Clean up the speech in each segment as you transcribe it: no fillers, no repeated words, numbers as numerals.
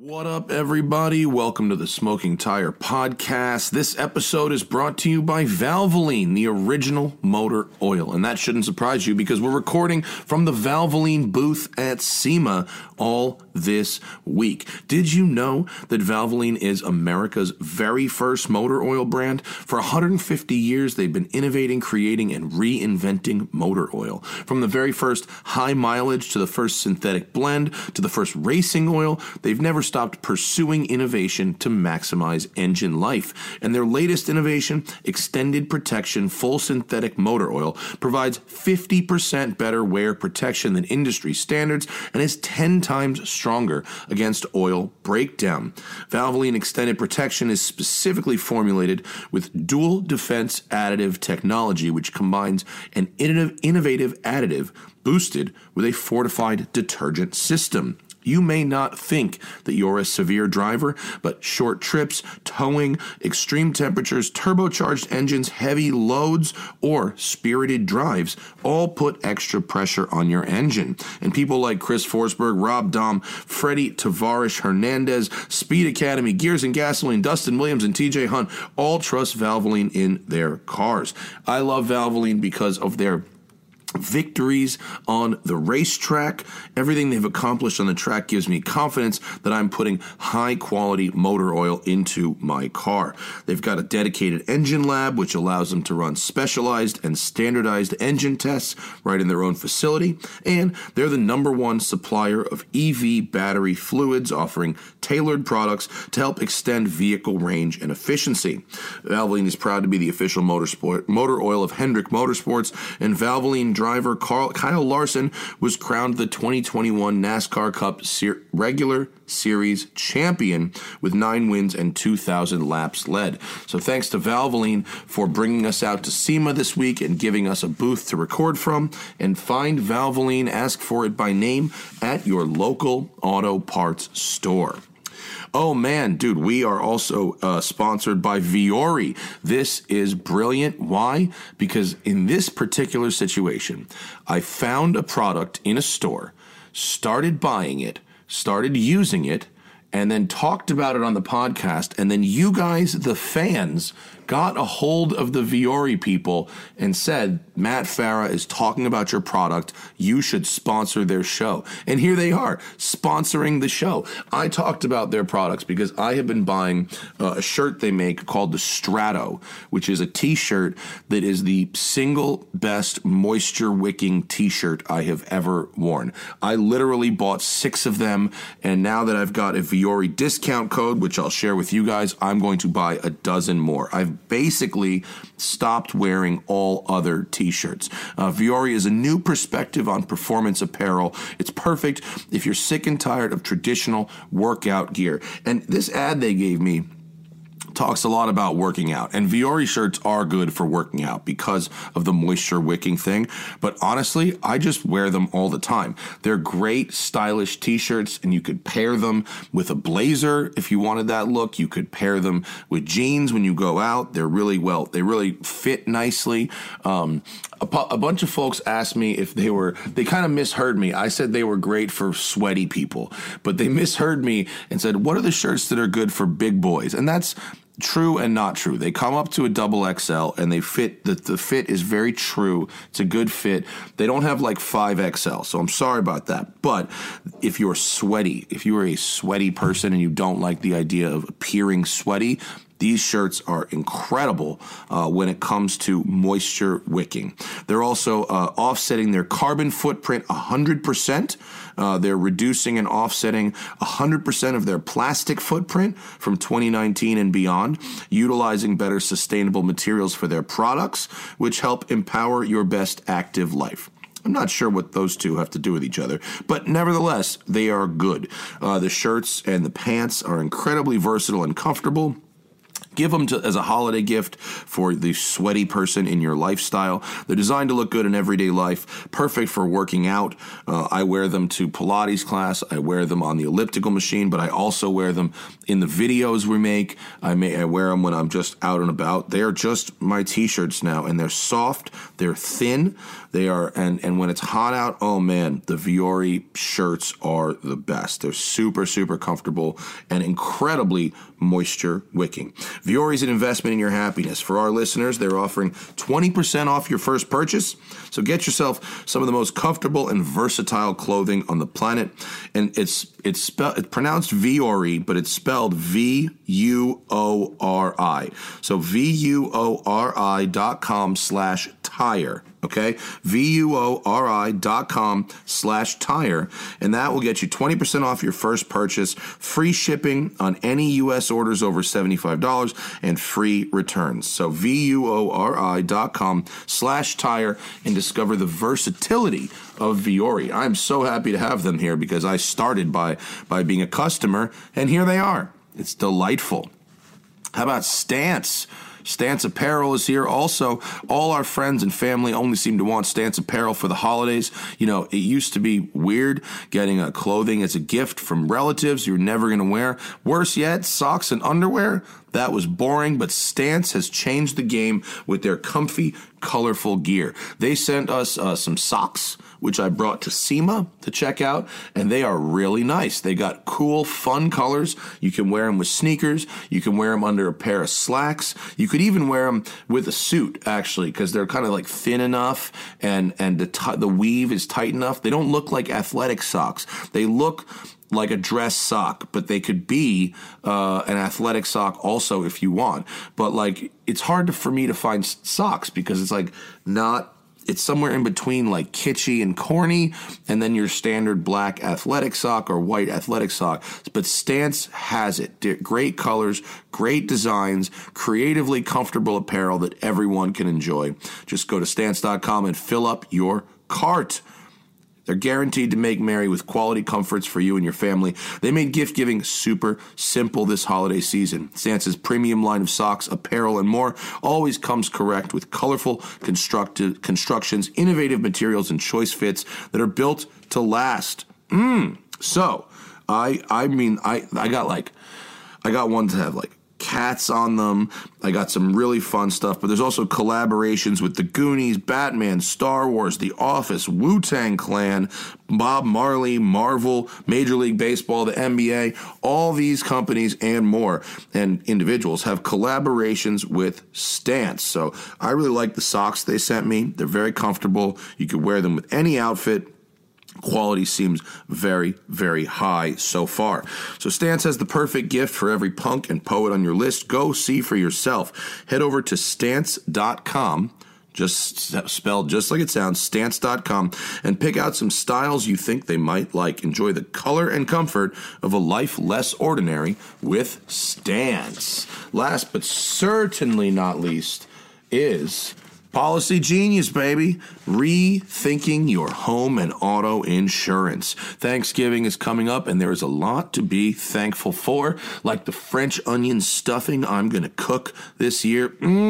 What up, everybody? Welcome to the Smoking Tire Podcast. This episode is brought to you by Valvoline, the original motor oil. And that shouldn't surprise you because we're recording from the Valvoline booth at SEMA all this week. Did you know that Valvoline is America's very first motor oil brand? For 150 years, they've been innovating, creating, and reinventing motor oil. From the very first high mileage to the first synthetic blend to the first racing oil, they've never stopped pursuing innovation to maximize engine life. And their latest innovation, Extended Protection Full Synthetic Motor Oil, provides 50% better wear protection than industry standards and is 10 times stronger against oil breakdown. Valvoline Extended Protection is specifically formulated with dual defense additive technology, which combines an innovative additive boosted with a fortified detergent system. You may not think that you're a severe driver, but short trips, towing, extreme temperatures, turbocharged engines, heavy loads, or spirited drives all put extra pressure on your engine. And people like Chris Forsberg, Rob Dahm, Freddie Tavares Hernandez, Speed Academy, Gears and Gasoline, Dustin Williams, and TJ Hunt all trust Valvoline in their cars. I love Valvoline because of their victories on the racetrack. Everything they've accomplished on the track gives me confidence that I'm putting high quality motor oil into my car. They've got a dedicated engine lab, which allows them to run specialized and standardized engine tests right in their own facility. And they're the #1 supplier of EV battery fluids, offering tailored products to help extend vehicle range and efficiency. Valvoline is proud to be the official motor oil of Hendrick Motorsports, and Valvoline driver Kyle Larson was crowned the 2021 NASCAR Cup Regular Series champion with 9 wins and 2,000 laps led. So thanks to Valvoline for bringing us out to SEMA this week and giving us a booth to record from. And find Valvoline, ask for it by name at your local auto parts store. Oh man, dude, we are also sponsored by Vuori. This is brilliant. Why? Because in this particular situation, I found a product in a store, started buying it, started using it, and then talked about it on the podcast, and then you guys, the fans, got a hold of the Vuori people and said, Matt Farah is talking about your product. You should sponsor their show. And here they are, sponsoring the show. I talked about their products because I have been buying a shirt they make called the Strato, which is a t-shirt that is the single best moisture-wicking t-shirt I have ever worn. I literally bought 6 of them, and now that I've got a Vuori discount code, which I'll share with you guys, I'm going to buy a dozen more. I've basically stopped wearing all other t-shirts. Vuori is a new perspective on performance apparel. It's perfect if you're sick and tired of traditional workout gear. And this ad they gave me talks a lot about working out, and Vuori shirts are good for working out because of the moisture wicking thing, but honestly, I just wear them all the time. They're great, stylish t-shirts, and you could pair them with a blazer if you wanted that look. You could pair them with jeans when you go out. They really fit nicely. A bunch of folks asked me if they kind of misheard me. I said they were great for sweaty people, but they misheard me and said, what are the shirts that are good for big boys? And that's true and not true. They come up to a XXL and they fit. The fit is very true. It's a good fit. They don't have like 5XL, so I'm sorry about that. But if you're sweaty, if you are a sweaty person and you don't like the idea of appearing sweaty, these shirts are incredible when it comes to moisture wicking. They're also offsetting their carbon footprint 100%. They're reducing and offsetting 100% of their plastic footprint from 2019 and beyond, utilizing better sustainable materials for their products, which help empower your best active life. I'm not sure what those two have to do with each other, but nevertheless, they are good. The shirts and the pants are incredibly versatile and comfortable. Give them as a holiday gift for the sweaty person in your lifestyle. They're designed to look good in everyday life, perfect for working out. I wear them to Pilates class. I wear them on the elliptical machine, but I also wear them in the videos we make. I wear them when I'm just out and about. They are just my t-shirts now, and they're soft. They're thin. They are, and when it's hot out, oh man, the Vuori shirts are the best. They're super, super comfortable and incredibly moisture wicking. Vuori is an investment in your happiness. For our listeners, they're offering 20% off your first purchase. So get yourself some of the most comfortable and versatile clothing on the planet. And it's pronounced Vuori, but it's spelled V-U-O-R-I. So VUORI.com/tire. Okay, VUORI.com/tire, and that will get you 20% off your first purchase, free shipping on any U.S. orders over $75, and free returns. So VUORI.com/tire and discover the versatility of Vuori. I'm so happy to have them here because I started by being a customer, and here they are. It's delightful. How about Stance? Stance Apparel is here also. All our friends and family only seem to want Stance Apparel for the holidays. You know, it used to be weird getting clothing as a gift from relatives you're never going to wear. Worse yet, socks and underwear. That was boring, but Stance has changed the game with their comfy, colorful gear. They sent us some socks, which I brought to SEMA to check out, and they are really nice. They got cool, fun colors. You can wear them with sneakers. You can wear them under a pair of slacks. You could even wear them with a suit, actually, because they're kind of like thin enough, and the weave is tight enough. They don't look like athletic socks. They look like a dress sock, but they could be an athletic sock also if you want. But like, it's hard for me to find socks because it's like it's somewhere in between like kitschy and corny, and then your standard black athletic sock or white athletic sock. But Stance has it. Great colors, great designs, creatively comfortable apparel that everyone can enjoy. Just go to stance.com and fill up your cart. They're guaranteed to make merry with quality comforts for you and your family. They made gift giving super simple this holiday season. Stance's premium line of socks, apparel, and more always comes correct with colorful constructions, innovative materials, and choice fits that are built to last. So, I got ones that have like cats on them. I got some really fun stuff, but there's also collaborations with the Goonies, Batman, Star Wars, The Office, Wu-Tang Clan, Bob Marley, Marvel, Major League Baseball, the NBA. All these companies and more and individuals have collaborations with Stance. So I really like the socks they sent me. They're very comfortable. You can wear them with any outfit. Quality seems very, very high so far. So Stance has the perfect gift for every punk and poet on your list. Go see for yourself. Head over to stance.com, just spelled just like it sounds, stance.com, and pick out some styles you think they might like. Enjoy the color and comfort of a life less ordinary with Stance. Last but certainly not least is Policy Genius, baby. Rethinking your home and auto insurance. Thanksgiving is coming up, and there is a lot to be thankful for, like the French onion stuffing I'm going to cook this year.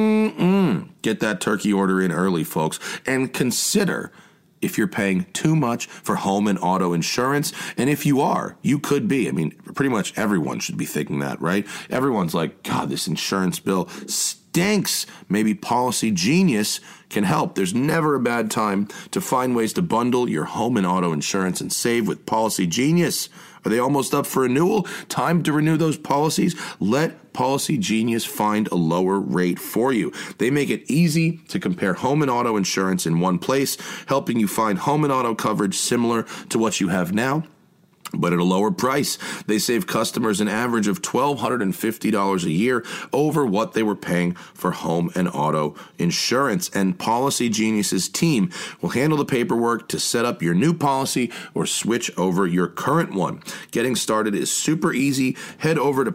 Get that turkey order in early, folks, and consider if you're paying too much for home and auto insurance. And if you are, you could be. I mean, pretty much everyone should be thinking that, right? Everyone's like, God, this insurance bill stinks. Maybe Policy Genius can help. There's never a bad time to find ways to bundle your home and auto insurance and save with Policy Genius. Are they almost up for renewal? Time to renew those policies? Let Policy Genius find a lower rate for you. They make it easy to compare home and auto insurance in one place, helping you find home and auto coverage similar to what you have now, but at a lower price. They save customers an average of $1,250 a year over what they were paying for home and auto insurance. And Policy Genius's team will handle the paperwork to set up your new policy or switch over your current one. Getting started is super easy. Head over to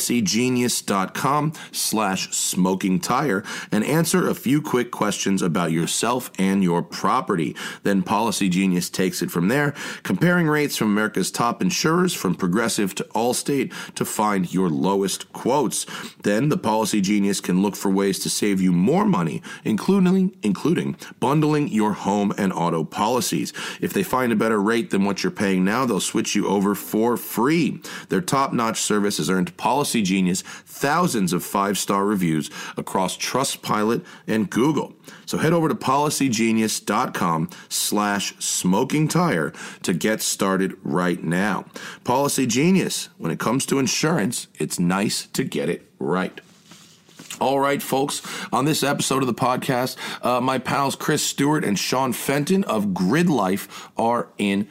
policygenius.com/smokingtire and answer a few quick questions about yourself and your property. Then Policy Genius takes it from there, comparing rates from America's top top insurers from Progressive to Allstate to find your lowest quotes. Then the Policy Genius can look for ways to save you more money, including bundling your home and auto policies. If they find a better rate than what you're paying now, they'll switch you over for free. Their top-notch service has earned Policy Genius thousands of 5-star reviews across Trustpilot and Google. So head over to policygenius.com/smokingtire to get started right now. Policy Genius, when it comes to insurance, it's nice to get it right. All right, folks, on this episode of the podcast, my pals Chris Stewart and Sean Fenton of Grid Life are in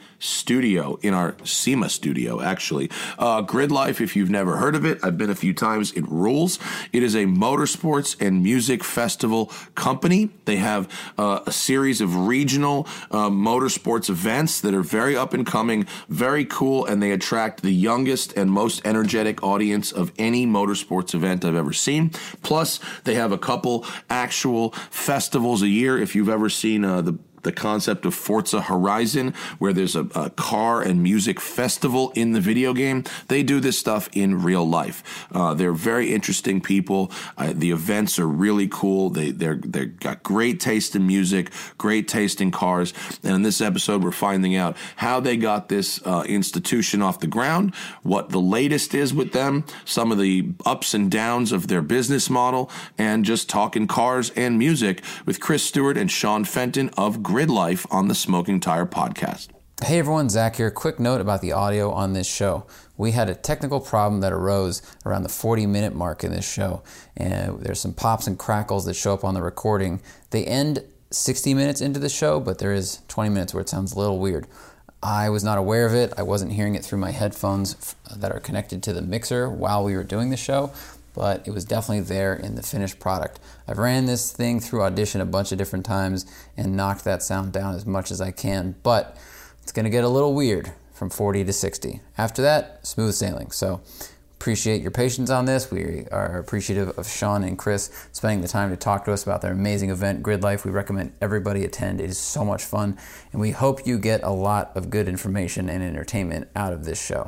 our SEMA studio, actually. Grid Life, if you've never heard of it, I've been a few times. It rules. It is a motorsports and music festival company. They have a series of regional motorsports events that are very up and coming, very cool, and they attract the youngest and most energetic audience of any motorsports event I've ever seen. Plus, they have a couple actual festivals a year. If you've ever seen the concept of Forza Horizon, where there's a car and music festival in the video game, they do this stuff in real life. They're very interesting people. The events are really cool. They're got great taste in music, great taste in cars. And in this episode, we're finding out how they got this institution off the ground, what the latest is with them, some of the ups and downs of their business model, and just talking cars and music with Chris Stewart and Sean Fenton of Grid Life on the Smoking Tire Podcast. Hey everyone, Zach here. Quick note about the audio on this show. We had a technical problem that arose around the 40-minute mark in this show, and there's some pops and crackles that show up on the recording. They end 60 minutes into the show, but there is 20 minutes where it sounds a little weird. I was not aware of it. I wasn't hearing it through my headphones that are connected to the mixer while we were doing the show, but it was definitely there in the finished product. I've ran this thing through Audition a bunch of different times and knocked that sound down as much as I can, but it's going to get a little weird from 40 to 60. After that, smooth sailing. So appreciate your patience on this. We are appreciative of Sean and Chris spending the time to talk to us about their amazing event, Grid Life. We recommend everybody attend. It is so much fun, and we hope you get a lot of good information and entertainment out of this show.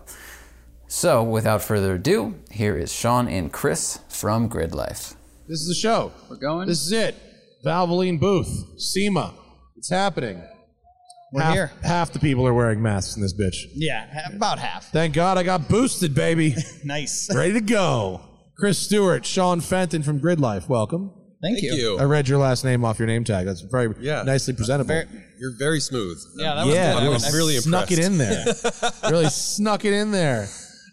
So, without further ado, here is Sean and Chris from Grid Life. This is the show. We're going? This is it. Valvoline booth. SEMA. It's happening. We're here. Half the people are wearing masks in this bitch. Yeah, about half. Thank God I got boosted, baby. Nice. Ready to go. Chris Stewart, Sean Fenton from Grid Life. Welcome. Thank you. I read your last name off your name tag. That's very nicely presentable. You're very smooth. Yeah, that was good. I was really snuck impressed. it in there. Really snuck it in there.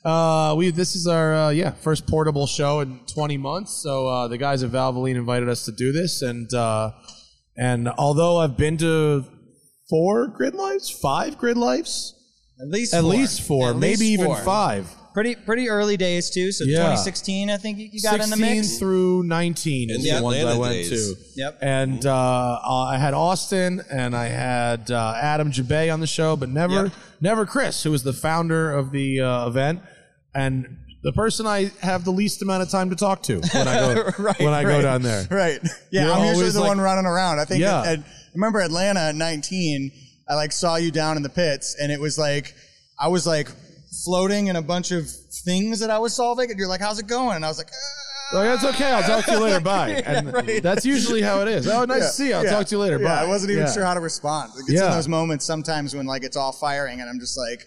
This is our first portable show in 20 months. So the guys at Valvoline invited us to do this, and although I've been to 5 Grid Lives, at least four, maybe even 5. Pretty early days too. So 2016, I think you got in the mix. 16 through 19 is the ones I went to. Yep. And I had Austin and I had Adam Jabay on the show, but never Chris, who was the founder of the event and the person I have the least amount of time to talk to when I go down there. Right. Yeah, You're I'm usually always the like- one running around. I think Yeah. I remember Atlanta at 19, I saw you down in the pits and it was I was floating in a bunch of things that I was solving and you're like, how's it going? And I was like, That's okay. I'll talk to you later. Bye. And that's usually how it is. Oh, nice to see you. I'll talk to you later. Bye. Yeah, I wasn't even sure how to respond. It's in Yeah. those moments sometimes when it's all firing and I'm just like,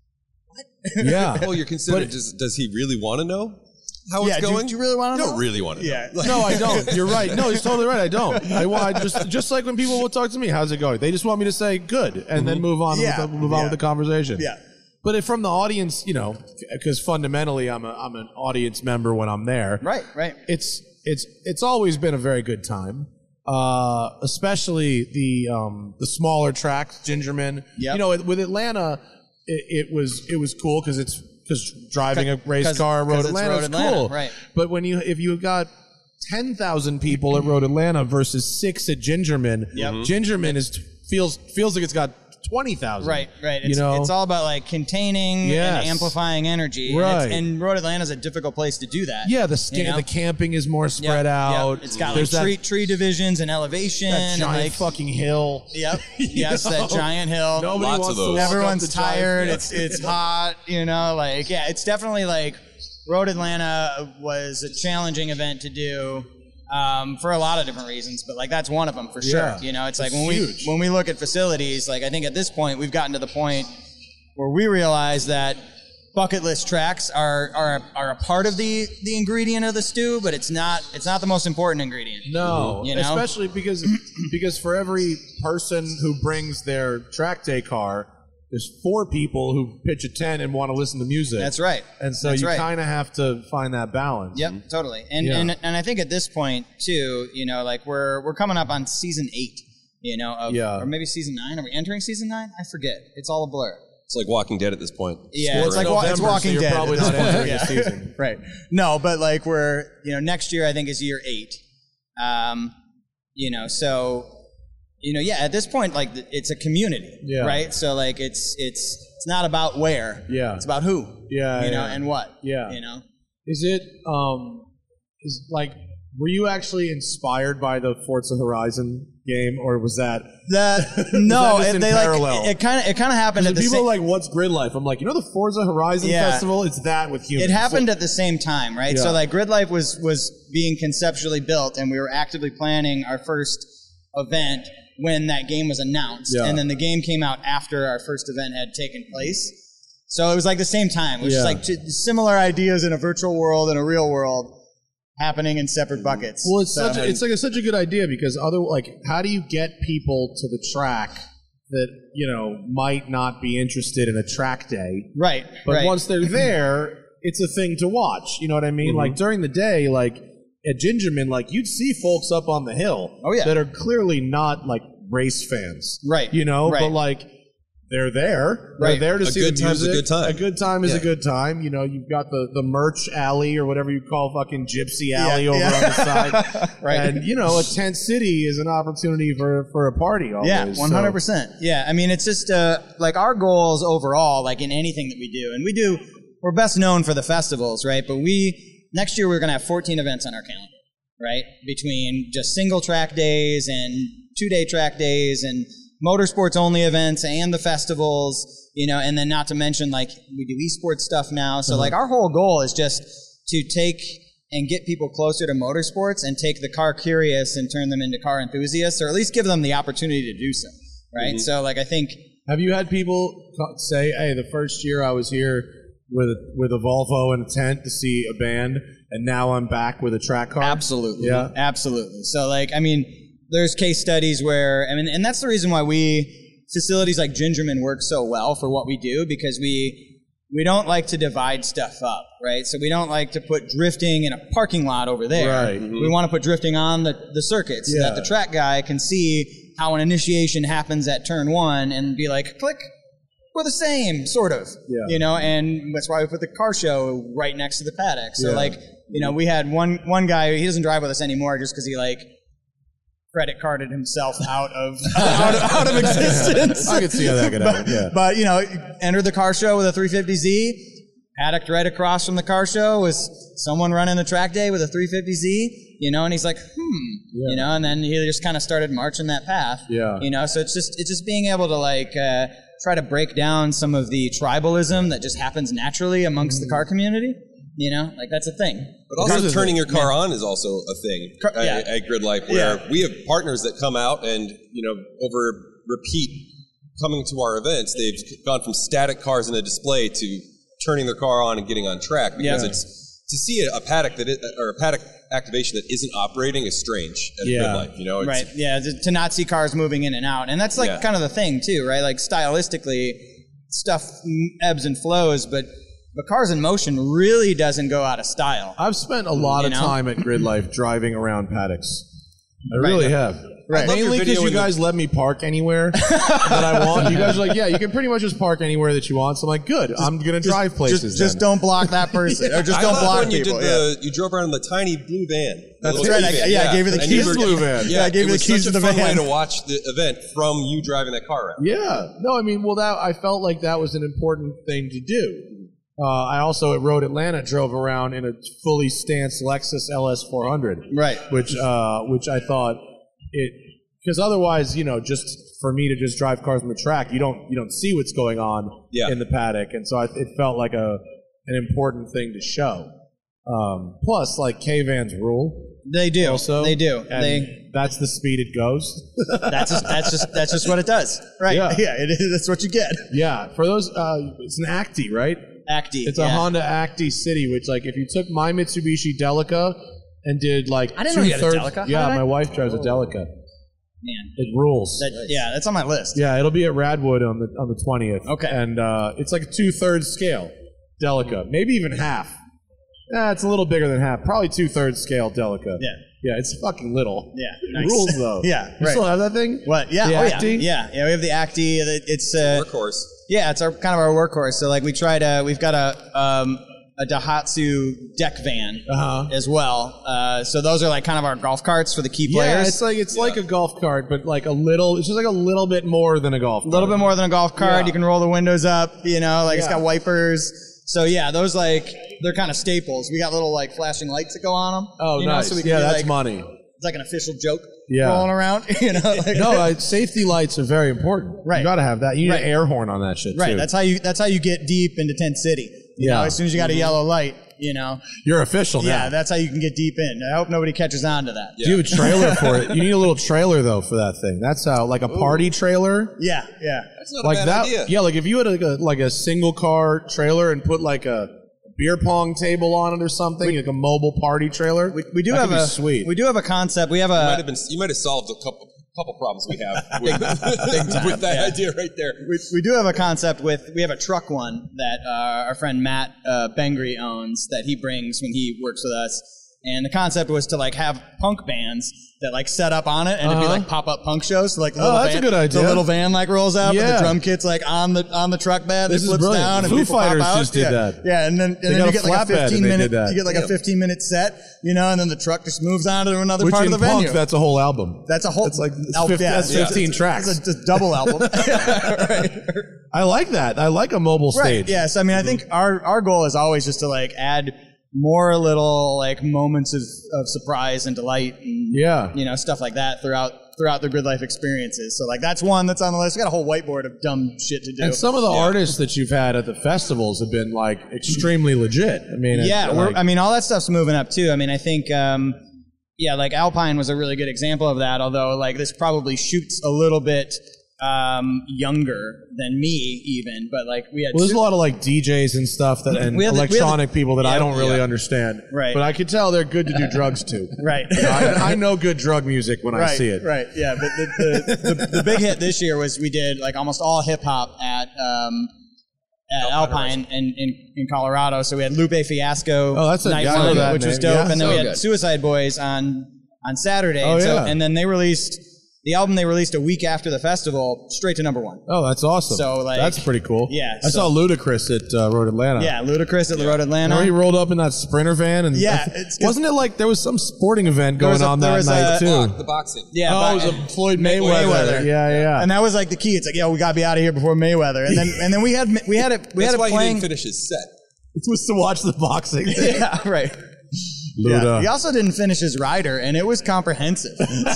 Yeah. Well, you're considered. Does he really want to know how yeah, it's going? do you really want to I know? don't really want to know. Yeah. No, I don't. You're right. No, he's totally right. I don't. I just like when people will talk to me, how's it going? They just want me to say good and then move on with the conversation. Yeah. But from the audience, because fundamentally I'm an audience member when I'm there. Right. It's always been a very good time. Especially the smaller tracks, Gingerman. Yep. With Atlanta, it was cool because driving a race car at Road Atlanta is cool. Right. But if you got 10,000 people at Road Atlanta versus 6 at Gingerman, Gingerman feels like it's got 20,000. Right. It's all about like containing and amplifying energy. Right. And Road Atlanta is a difficult place to do that. Yeah, the camping is more spread out. Yep. It's got like tree divisions and elevation. That giant and like fucking hill. Yep. Yes, that giant hill. Nobody Lots wants of those. to walk Everyone's up the tired. giant- It's hot. It's definitely like Road Atlanta was a challenging event to do. For a lot of different reasons, but like that's one of them for sure. Yeah. It's like huge. when we look at facilities, like I think at this point we've gotten to the point where we realize that bucket list tracks are a part of the ingredient of the stew, but it's not the most important ingredient. No, You know? especially because for every person who brings their track day car, there's 4 people who pitch a tent and want to listen to music. That's right. And so That's you right. kind of have to find that balance. Yep, totally. And I think at this point too, like we're coming up on season 8, or maybe season 9. Are we entering season 9? I forget. It's all a blur. It's like Walking Dead at this point. Yeah, it's like November, it's Walking so you're Dead. probably at this not point. entering the season. Right. No, but like we're next year I think is year 8. So at this point like it's a community, right? So like it's not about where, it's about who, and what, Is it is like were you actually inspired by the Forza Horizon game, or was that no? just in they parallel? like it kind of happened at the people same. are like, what's Grid Life? I'm like, the Forza Horizon Festival? It's that with humans. It happened at the same time, right? Yeah. So like Grid Life was being conceptually built, and we were actively planning our first event when that game was announced, and then the game came out after our first event had taken place. So it was like the same time. It was just like similar ideas in a virtual world and a real world happening in separate buckets. Well, it's such a good idea because how do you get people to the track that might not be interested in a track day, right? But once they're there, it's a thing to watch. You know what I mean? Mm-hmm. Like during the day, like at Gingerman, like you'd see folks up on the hill, that are clearly not like race fans, right? But like. They're there. They're there to see the music. A good time. A good time is a good time. You've got the merch alley or whatever you call fucking gypsy alley over on the side. Right. And, a tent city is an opportunity for a party always. Yeah, 100%. So. Yeah, I mean, it's just like our goals overall, like in anything that we do. And we're best known for the festivals, right? But next year we're going to have 14 events on our calendar, right? Between just single track days and 2-day track days and motorsports only events and the festivals, and then not to mention like we do esports stuff now. So like our whole goal is just to take and get people closer to motorsports and take the car curious and turn them into car enthusiasts, or at least give them the opportunity to do so. Right. So like I think. Have you had people say, hey, the first year I was here with a Volvo and a tent to see a band, and now I'm back with a track car? Absolutely. Yeah. Absolutely. So like, I mean, there's case studies where, and that's the reason why facilities like Gingerman work so well for what we do, because we don't like to divide stuff up, right? So we don't like to put drifting in a parking lot over there. Right. We want to put drifting on the circuit so that the track guy can see how an initiation happens at turn 1 and be like, click, we're the same, sort of. Yeah. And that's why we put the car show right next to the paddock. So like, we had one guy, he doesn't drive with us anymore just because he like credit carded himself out of existence. I could see how that could happen. Yeah. But entered the car show with a 350Z. Paddock right across from the car show was someone running the track day with a 350Z. And he's like, and then he just kind of started marching that path. Yeah. So it's just being able to like try to break down some of the tribalism that just happens naturally amongst the car community. Like that's a thing. But also turning your car on is also a thing at Grid Life, where we have partners that come out and, over repeat coming to our events, they've gone from static cars in a display to turning their car on and getting on track, because it's to see a paddock or a paddock activation that isn't operating is strange at Grid Life, It's, right. Yeah, to not see cars moving in and out. And that's like kind of the thing too, right? Like stylistically, stuff ebbs and flows, but Cars in Motion really doesn't go out of style. I've spent a lot of time at Grid Life driving around paddocks. I really have. Right. Mainly because you guys let me park anywhere that I want. You guys are like, yeah, you can pretty much just park anywhere that you want. So I'm like, good. I'm going to drive places. Just don't block that person. Or just don't block people. You drove around in the tiny blue van. That's right. I gave you the keys to the blue van. Yeah, I gave you the keys to the van. It was such a fun way to watch the event from you driving that car around. Yeah. No, I mean, I felt like that was an important thing to do. I also at Road Atlanta drove around in a fully stanced Lexus LS 400. Right. Which I thought because otherwise, just for me to just drive cars on the track, you don't see what's going on in the paddock, and so it felt like an important thing to show. Plus, like K-Vans rule. They do. Also, they do. That's the speed it goes. that's just what it does. Right. Yeah. It is. That's what you get. Yeah. For those, it's an Acti, right? Acti. It's a Honda Acti City, which like if you took my Mitsubishi Delica and did like I didn't know you had a Delica. Yeah, my wife drives a Delica. Man, it rules. That's on my list. Yeah, it'll be at Radwood on the 20th. Okay, and it's like a 2/3 scale Delica, maybe even half. It's a little bigger than half. Probably 2/3 scale Delica. Yeah, it's fucking little. Yeah, nice. It rules though. Yeah, you still have that thing? What? Yeah, the Acti? Yeah. We have the Acti. It's workhorse. Yeah, it's our kind of our workhorse. So like we've got a Daihatsu deck van as well. So those are like kind of our golf carts for the key players. Yeah, it's like a golf cart, but like it's just like a little bit more than a golf cart. A little bit more than a golf cart. Yeah. You can roll the windows up, it's got wipers. So yeah, those they're kind of staples. We got little like flashing lights that go on them. Oh, nice. So that's money. It's like an official joke rolling around. Safety lights are very important. Right. You got to have that. You need an air horn on that shit too. Right. That's how you get deep into Tent City. You know, as soon as you got a yellow light, you're official now. Yeah, that's how you can get deep in. I hope nobody catches on to that. Yeah. Do you have a trailer for it? You need a little trailer though for that thing. That's how like a party trailer. Yeah. That's not a bad idea. Yeah, like if you had a single car trailer and put like a beer pong table on it or something, like a mobile party trailer. We do have sweet. We do have a concept. We have you might have solved a couple problems we have with that idea right there. We do have a concept we have a truck one that our friend Matt Bengry owns that he brings when he works with us. And the concept was to like have punk bands that like set up on it and it'd be like pop-up punk shows. So like that's a good idea. The little van like rolls out with the drum kit's like on the truck bed. It flips down and Foo people Fighters pop out. just did that. Yeah, and then you get like a 15-minute a 15-minute set, and then the truck just moves on to another part of the venue. Punk, that's a whole album. That's a whole that's 15 tracks. It's a double album. Right. I like that. I like a mobile stage. Right. Yes. I mean, I think our goal is always just to like add more little like moments of surprise and delight and stuff like that throughout the Grid Life experiences. So like that's one that's on the list. We got a whole whiteboard of dumb shit to do. And some of the artists that you've had at the festivals have been like extremely legit. I mean, all that stuff's moving up too. I mean, I think like Alpine was a really good example of that, although like this probably shoots a little bit younger than me even, but like we had there's a lot of like DJs and stuff and electronic people that I don't really understand, right? But I can tell they're good to do drugs too, right? I know good drug music when I see it, right? Yeah, but the big hit this year was we did like almost all hip hop at Alpine in Colorado. So we had Lupe Fiasco night one, which was dope, and then we had Suicide Boys on Saturday. And then they released the album they released a week after the festival, straight to #1. Oh, that's awesome. So like that's pretty cool. Yeah, I saw Ludacris at Road Atlanta. Yeah, Ludacris at Road Atlanta. Where he rolled up in that Sprinter van, and wasn't it like there was some sporting event going on that night too? The boxing. Yeah, it was a Floyd Mayweather. Yeah. And that was like the key. It's like, we gotta be out of here before Mayweather. And then we had it That's why playing. He didn't finish his set. It was to watch the boxing. Yeah, right. Luda. Yeah. He also didn't finish his rider, and it was comprehensive. We built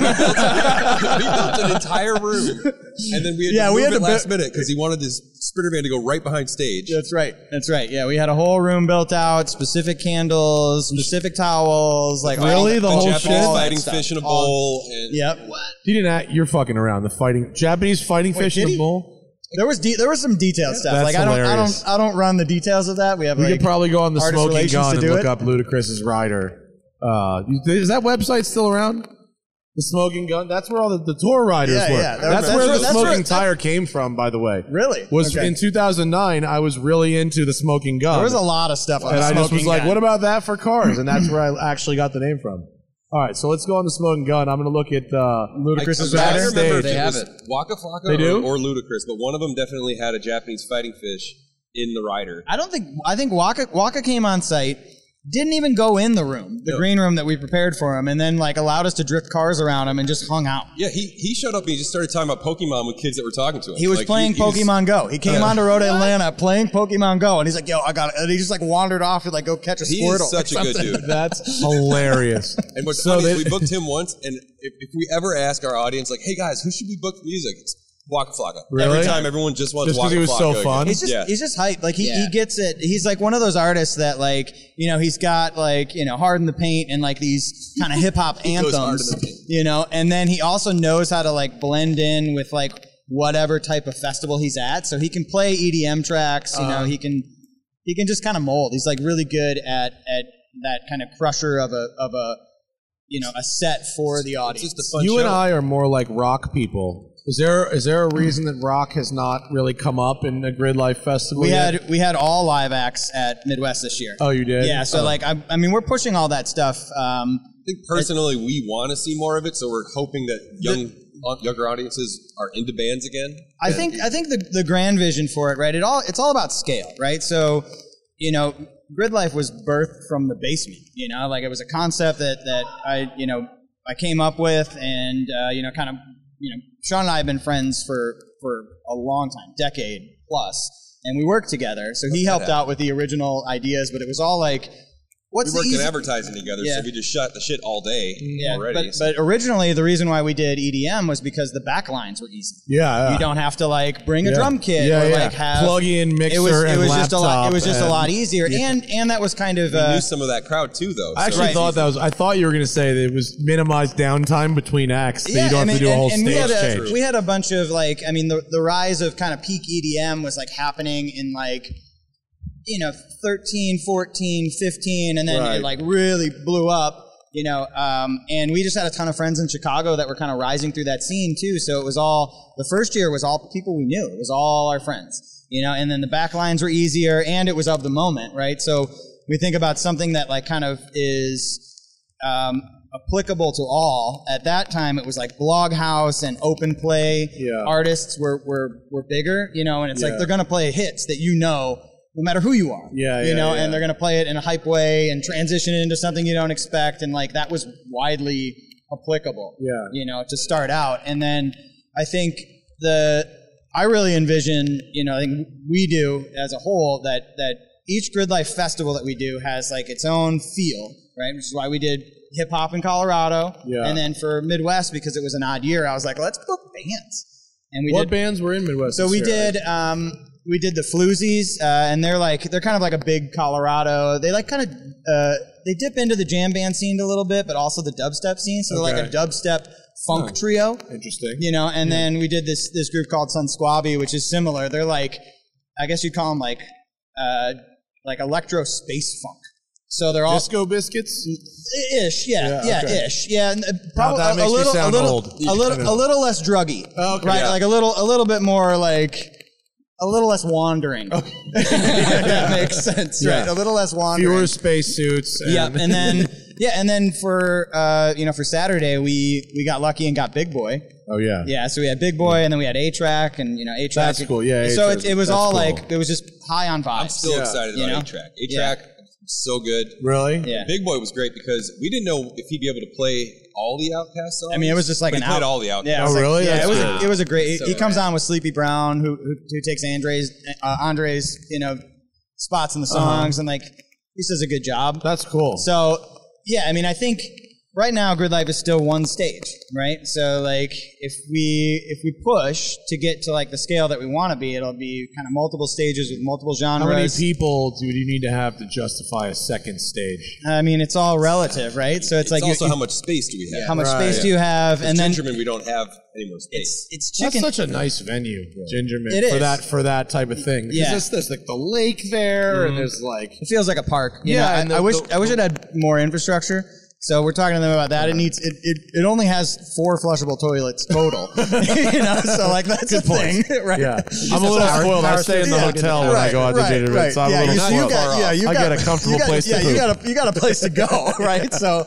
an entire room, and then we had to move it last minute because he wanted his Sprinter van to go right behind stage. That's right. Yeah, we had a whole room built out, specific candles, specific towels, like really the whole Japanese shit. Fighting fish in a bowl. Yep. What? He didn't. You're fucking around. The Japanese fighting fish in a bowl. There was some detailed stuff. That's like hilarious. I don't run the details of that. We could probably go on the Smoking Gun and look up Ludacris's rider. Is that website still around? The Smoking Gun. That's where all the tour riders were. Yeah. That's where the Smoking Tire came from, by the way. Really? In 2009. I was really into the Smoking Gun. There was a lot of stuff on the Smoking Gun. And I just was like, what about that for cars? And that's where I actually got the name from. All right, so let's go on to Smoking Gun. I'm going to look at Ludacris's I rider. remember if They it have was it. Waka Flocka They do? or Ludacris, but one of them definitely had a Japanese fighting fish in the rider. I think Waka came on site, didn't even go in the room, the green room that we prepared for him, and then like allowed us to drift cars around him and just hung out. Yeah, he showed up and he just started talking about Pokemon with kids that were talking to him. He was Like, playing Pokemon Go. He came onto Road Atlanta playing Pokemon Go, and he's like, "Yo, I got it." And he just like wandered off to like go catch a He Squirtle. is such a good dude. That's hilarious. And what's funny is we booked him once, and if we ever ask our audience, like, "Hey guys, who should we book music?" It's Waka Flocka. Really? Every time everyone just wants Just Waka 'cause he was so Flocka fun? again. He's just hyped. Like he gets it. He's like one of those artists that like, you know, he's got like, you know, Hard in the Paint and like these kind of hip hop goes hard anthems, in the paint. you know, and then he also knows how to like blend in with like whatever type of festival he's at. So he can play EDM tracks, you know, he can just kind of mold. He's like really good at that kind of crusher of a you know, a set for the audience. It's just a fun You show. and I are more like rock people. Is there a reason that rock has not really come up in the Grid Life Festival yet? We had all live acts at Midwest this year. Oh, you did? Yeah, so like I mean we're pushing all that stuff. I think personally we want to see more of it, so we're hoping that younger audiences are into bands again. I think the grand vision for it, right? It's all about scale, right? So, you know, Grid Life was birthed from the basement. You know, like it was a concept that I came up with, and kind of, you know, Sean and I have been friends for a long time, decade plus, and we worked together. So he helped out with the original ideas, but it was all like, we worked in advertising together, so we just shot the shit all day already. But originally, the reason why we did EDM was because the back lines were easy. Yeah. You don't have to like bring a drum kit or like have plug-in mixer and laptop. It was just a lot easier, and that was kind of we knew some of that crowd too, though. I actually thought I thought you were going to say that it was minimized downtime between acts. That you don't have to do a whole stage change. We had a bunch of like, I mean, the rise of kind of peak EDM was like happening in like, you know, 13, 14, 15, and then it like really blew up, you know, and we just had a ton of friends in Chicago that were kind of rising through that scene too. So it was all, the first year was all people we knew. It was all our friends, you know, and then the back lines were easier and it was of the moment, right? So we think about something that like kind of is applicable to all. At that time, it was like Bloghouse and Open Play artists were bigger, you know, and it's like they're going to play hits that you know, no matter who you are, and they're going to play it in a hype way and transition it into something you don't expect. And like, that was widely applicable, you know, to start out. And then I think I really envision, you know, I think we do as a whole that each Grid Life festival that we do has like its own feel, right? Which is why we did hip hop in Colorado. Yeah. And then for Midwest, because it was an odd year, I was like, let's book bands. And what bands were in Midwest? So we did the Floozies, and they're kind of like a big Colorado. They like kind of they dip into the jam band scene a little bit, but also the dubstep scene. So they're like a dubstep funk trio. Interesting. You know, and then we did this group called Sun Squabby, which is similar. They're like, I guess you'd call them like electro space funk. So they're all Disco Biscuits. Ish, ish, and probably that makes me sound old. A little less druggy, right? Like a little bit more like. A little less wandering. If that makes sense, right? A little less wandering. Fewer spacesuits. And then for for Saturday we got lucky and got Big Boy. Oh yeah. Yeah, so we had Big Boy and then we had A-Track and A-Track. That's cool. Yeah. So it was all cool. Like it was just high on vibes. I'm still excited about A-Track. A-Track. So good. Really? Yeah. Big Boy was great because we didn't know if he'd be able to play all the Outkast songs. I mean, it was just like he played all the Outkast. Yeah, really? Yeah, it was a great. So he comes on with Sleepy Brown, who takes Andre's spots in the songs, and like he does a good job. That's cool. So yeah, I mean, I think right now Grid Life is still one stage, right? So like if we push to get to like the scale that we want to be, it'll be kind of multiple stages with multiple genres. How many people do you need to have to justify a second stage? I mean, it's all relative, right? So it's like also how much space do we have? How much space do you have? And then Gingerman, we don't have any more space. It's chicken. That's such a nice venue, Gingerman, it is. for that type of thing. Yeah, there's like the lake there, and there's like it feels like a park. You know, I wish it had more infrastructure. So we're talking to them about that. It only has 4 flushable toilets total. So like that's a thing, right? Yeah, I'm a little spoiled. I stay in the hotel when I go out to Gingerman, so I'm a little spoiled. I get a comfortable place to poop. You got a place to go, right? So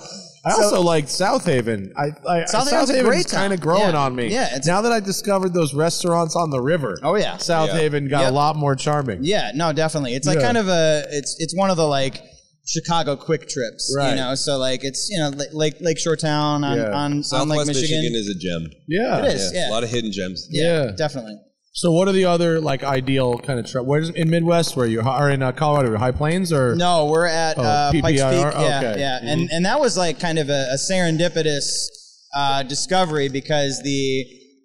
I also like South Haven. South Haven's kind of growing on me. Yeah, now that I discovered those restaurants on the river. Oh yeah, South Haven got a lot more charming. Yeah, no, definitely. It's like kind of it's one of the like Chicago quick trips, right. you know. So like it's Lakeshore Town on Southwest Lake Michigan is a gem. Yeah, it is. Yeah, a lot of hidden gems. Yeah, definitely. So what are the other like ideal kind of where's in Midwest where you are in Colorado, High Plains or no? We're at Pikes Peak. Yeah, okay. yeah, and that was like kind of a serendipitous discovery because the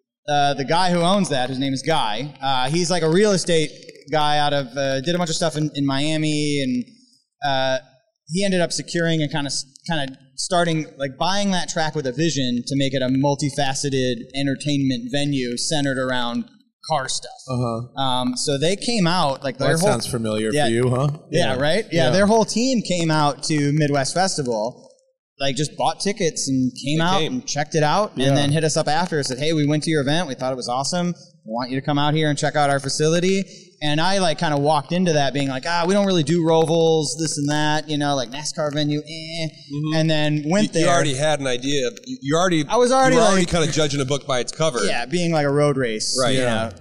guy who owns that, whose name is Guy, he's like a real estate guy out of did a bunch of stuff in Miami, and he ended up securing and kind of starting like buying that track with a vision to make it a multifaceted entertainment venue centered around car stuff. So they came out like that sounds familiar for you, huh? Yeah, right. Yeah, their whole team came out to Midwest Festival, like just bought tickets and came and checked it out, and then hit us up after and said, "Hey, we went to your event. We thought it was awesome. We want you to come out here and check out our facility." And I like kind of walked into that being like, we don't really do Rovals, this and that, you know, like NASCAR venue, and then went there. You already had an idea. I was already kind of judging a book by its cover. Yeah, being like a road race, right?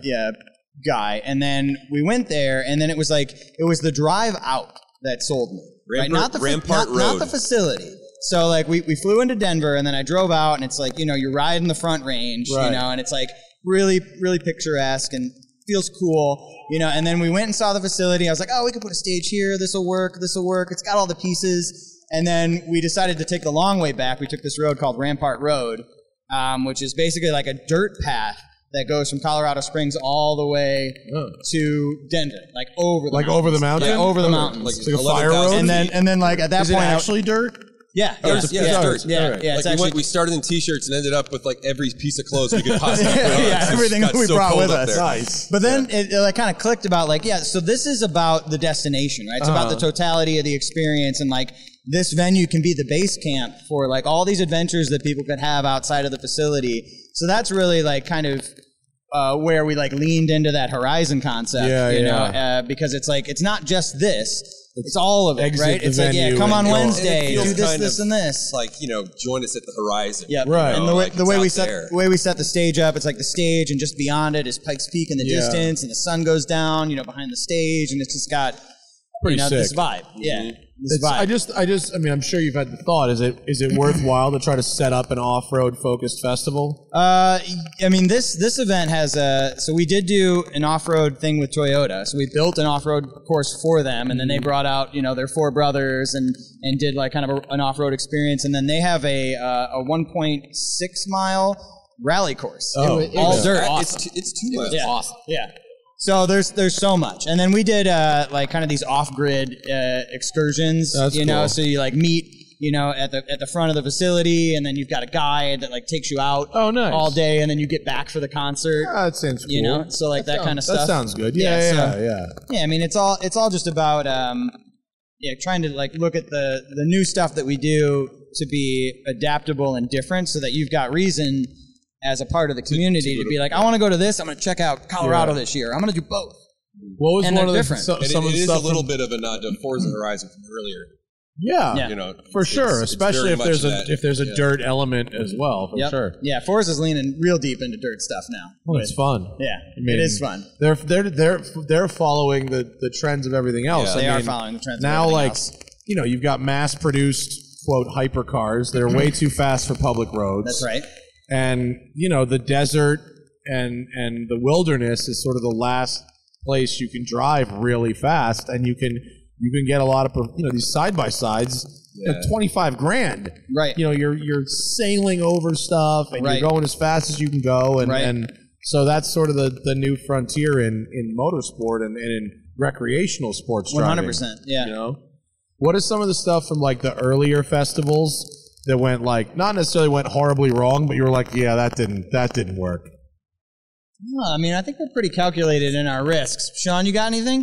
Guy. And then we went there, and then it was the drive out that sold me, right? Not the facility. So like we flew into Denver, and then I drove out, and it's like, you know, you're riding the Front Range, you know, and it's like really, really picturesque and feels cool. You know, and then we went and saw the facility. I was like, we could put a stage here. This will work. It's got all the pieces. And then we decided to take the long way back. We took this road called Rampart Road, which is basically like a dirt path that goes from Colorado Springs all the way to Denver, like over the mountains. Over the mountain? Yeah, over the mountains. Like a fire road? And then like at that point, is it actually dirt? Yeah, it's dirt. Yeah, like we started in t-shirts and ended up with like every piece of clothes we could possibly put on. Everything we brought with us. Nice. But then it like kind of clicked about like, so this is about the destination, right? It's about the totality of the experience, and like this venue can be the base camp for like all these adventures that people could have outside of the facility. So that's really like kind of where we like leaned into that Horizon concept, you know, because it's like, it's not just this. It's all of it, right? It's like, come on Wednesday, do this, and this. Like, you know, join us at the Horizon. Yeah, right. And the way we set the stage up, it's like the stage, and just beyond it is Pikes Peak in the distance, and the sun goes down, you know, behind the stage, and it's just got this vibe. Yeah. I mean, I'm sure you've had the thought. Is it worthwhile to try to set up an off-road focused festival? I mean, this event has so we did do an off-road thing with Toyota. So we built an off-road course for them, and then they brought out, you know, their 4 brothers and did like kind of an off-road experience. And then they have a 1.6 mile rally course. All dirt. Awesome. It's 2 miles. Yeah. Awesome. Yeah. So there's so much, and then we did like kind of these off-grid excursions. That's cool. Know, so you like meet, you know, at the front of the facility, and then you've got a guide that like takes you out all day, and then you get back for the concert. That sounds cool. You know, so like that kind of stuff. That sounds good. Yeah. I mean, it's all just about trying to like look at the new stuff that we do to be adaptable and different, so that you've got reason as a part of the community to be like, I want to go to this. I'm going to check out Colorado this year. I'm going to do both. What was one of the different? It is a little bit of a nod to Forza Horizon from earlier. Yeah, you know, for sure. Especially if there's a dirt element as well. For sure. Yeah, Forza's leaning real deep into dirt stuff now. Well, it's fun. Yeah, I mean, it is fun. They're following the trends of everything else. Yeah, they are following the trends. Now, of everything like else. You know, you've got mass-produced quote hypercars that are way too fast for public roads. That's right. And, you know, the desert and the wilderness is sort of the last place you can drive really fast, and you can get a lot of, you know, these side-by-sides, you know, $25,000. Right. You know, you're sailing over stuff, and you're going as fast as you can go, and so that's sort of the new frontier in motorsport and in recreational sports driving. 100%, yeah. You know? What is some of the stuff from, like, the earlier festivals that went like not necessarily went horribly wrong, but you were like, yeah, that didn't work? No, I mean, I think we're pretty calculated in our risks. Sean, you got anything?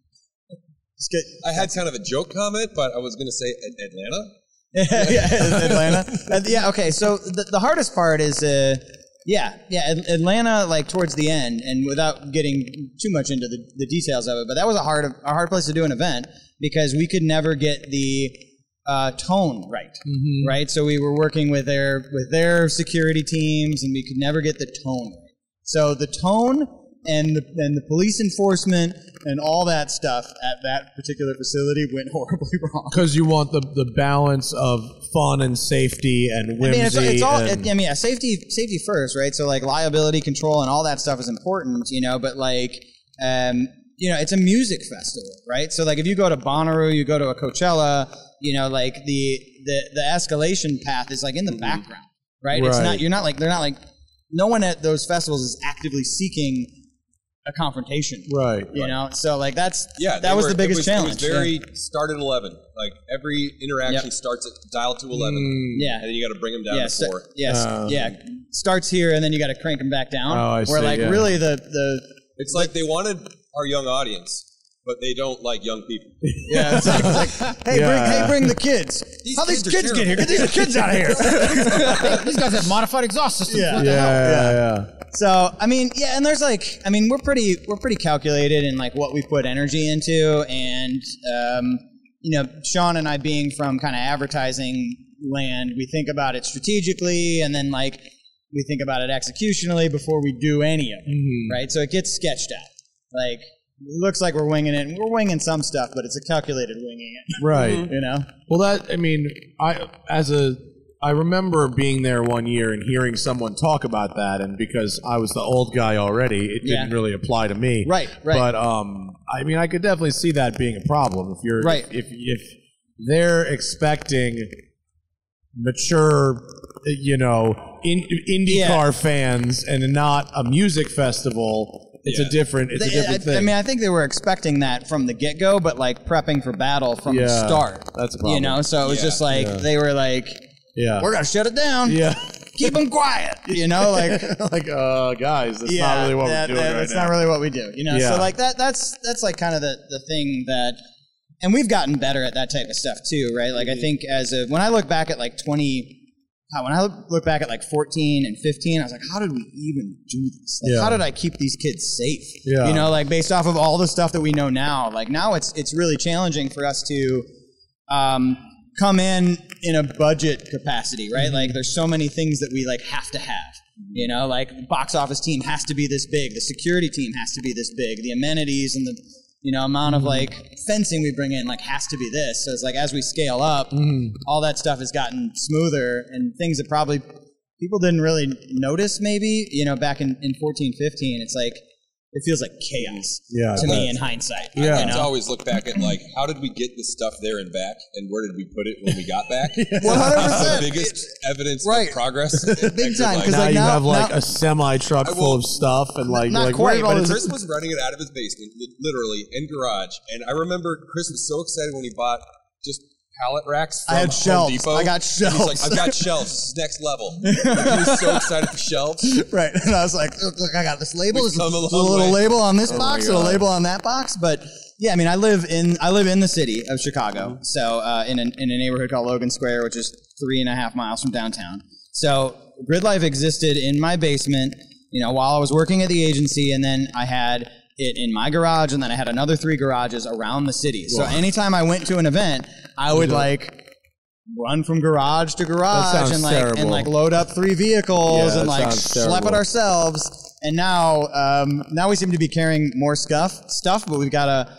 I had kind of a joke comment, but I was going to say Atlanta. Atlanta. Yeah. Okay. So the hardest part is, Atlanta. Like towards the end, and without getting too much into the details of it, but that was a hard place to do an event because we could never get the tone right. So we were working with their security teams, and we could never get the tone right. So the tone and the police enforcement and all that stuff at that particular facility went horribly wrong. Because you want the balance of fun and safety and whimsy. It's all. Safety first, right? So like liability control and all that stuff is important, But like, it's a music festival, right? So like, if you go to Bonnaroo, you go to a Coachella, like the escalation path is like in the background, right? It's not. They're not like. No one at those festivals is actively seeking a confrontation, right? So like that was the biggest challenge. It was very start at 11. Like every interaction starts at dial to 11, and then you got to bring them down to 4. Starts here, and then you got to crank them back down. Oh, I see. Really it's like they wanted our young audience, but they don't like young people. Yeah, it's like hey, bring the kids. How these kids get here? Get these kids out of here. These guys have modified exhaust systems. Yeah. So and there's we're pretty calculated in like what we put energy into, and Sean and I being from kind of advertising land, we think about it strategically, and then like we think about it executionally before we do any of it, right? So it gets sketched out. Like, it looks like we're winging it, and we're winging some stuff, but it's a calculated winging it. Right. Well, I remember being there one year and hearing someone talk about that, and because I was the old guy already, it didn't really apply to me. Right. But I could definitely see that being a problem if they're expecting mature, IndyCar fans and not a music festival. It's a different thing. I think they were expecting that from the get-go, but like prepping for battle from the start. That's a problem. So it was just like they were like, we're gonna shut it down. Yeah. Keep them quiet. Guys, that's not really what we're doing right now. That's not really what we do. So like that's like kind of the thing that, and we've gotten better at that type of stuff too, right? Like I think when I look back at like 14 and 15, I was like, how did we even do this? Like, how did I keep these kids safe? Yeah. Like based off of all the stuff that we know now. Like now it's really challenging for us to come in a budget capacity, right? Like there's so many things that we like have to have. Like the box office team has to be this big, the security team has to be this big, the amenities and the amount of like fencing we bring in like has to be this. So it's like as we scale up, all that stuff has gotten smoother, and things that probably people didn't really notice maybe, back in 14, 15, it's like it feels like chaos to me in hindsight. I like to always look back at like, how did we get the stuff there and back, and where did we put it when we got back? 100%. That's the biggest evidence of progress. Big time. Because now you have like a semi-truck full of stuff, and not quite. But Chris was running it out of his basement, literally, and garage. And I remember Chris was so excited when he bought just pallet racks from I had shelves. Home Depot. I got shelves. He's like, I've got shelves. This is next level. He was so excited for shelves. Right. And I was like, look, I got this label. There's a little label on this box and a label on that box. But yeah, I mean, I live in the city of Chicago. So in a neighborhood called Logan Square, which is 3.5 miles from downtown. So Grid Life existed in my basement, while I was working at the agency, and then I had it in my garage, and then I had another 3 garages around the city. So anytime I went to an event, I would like run from garage to garage and load up 3 vehicles and like schlep it ourselves. And now we seem to be carrying more stuff, but we've got a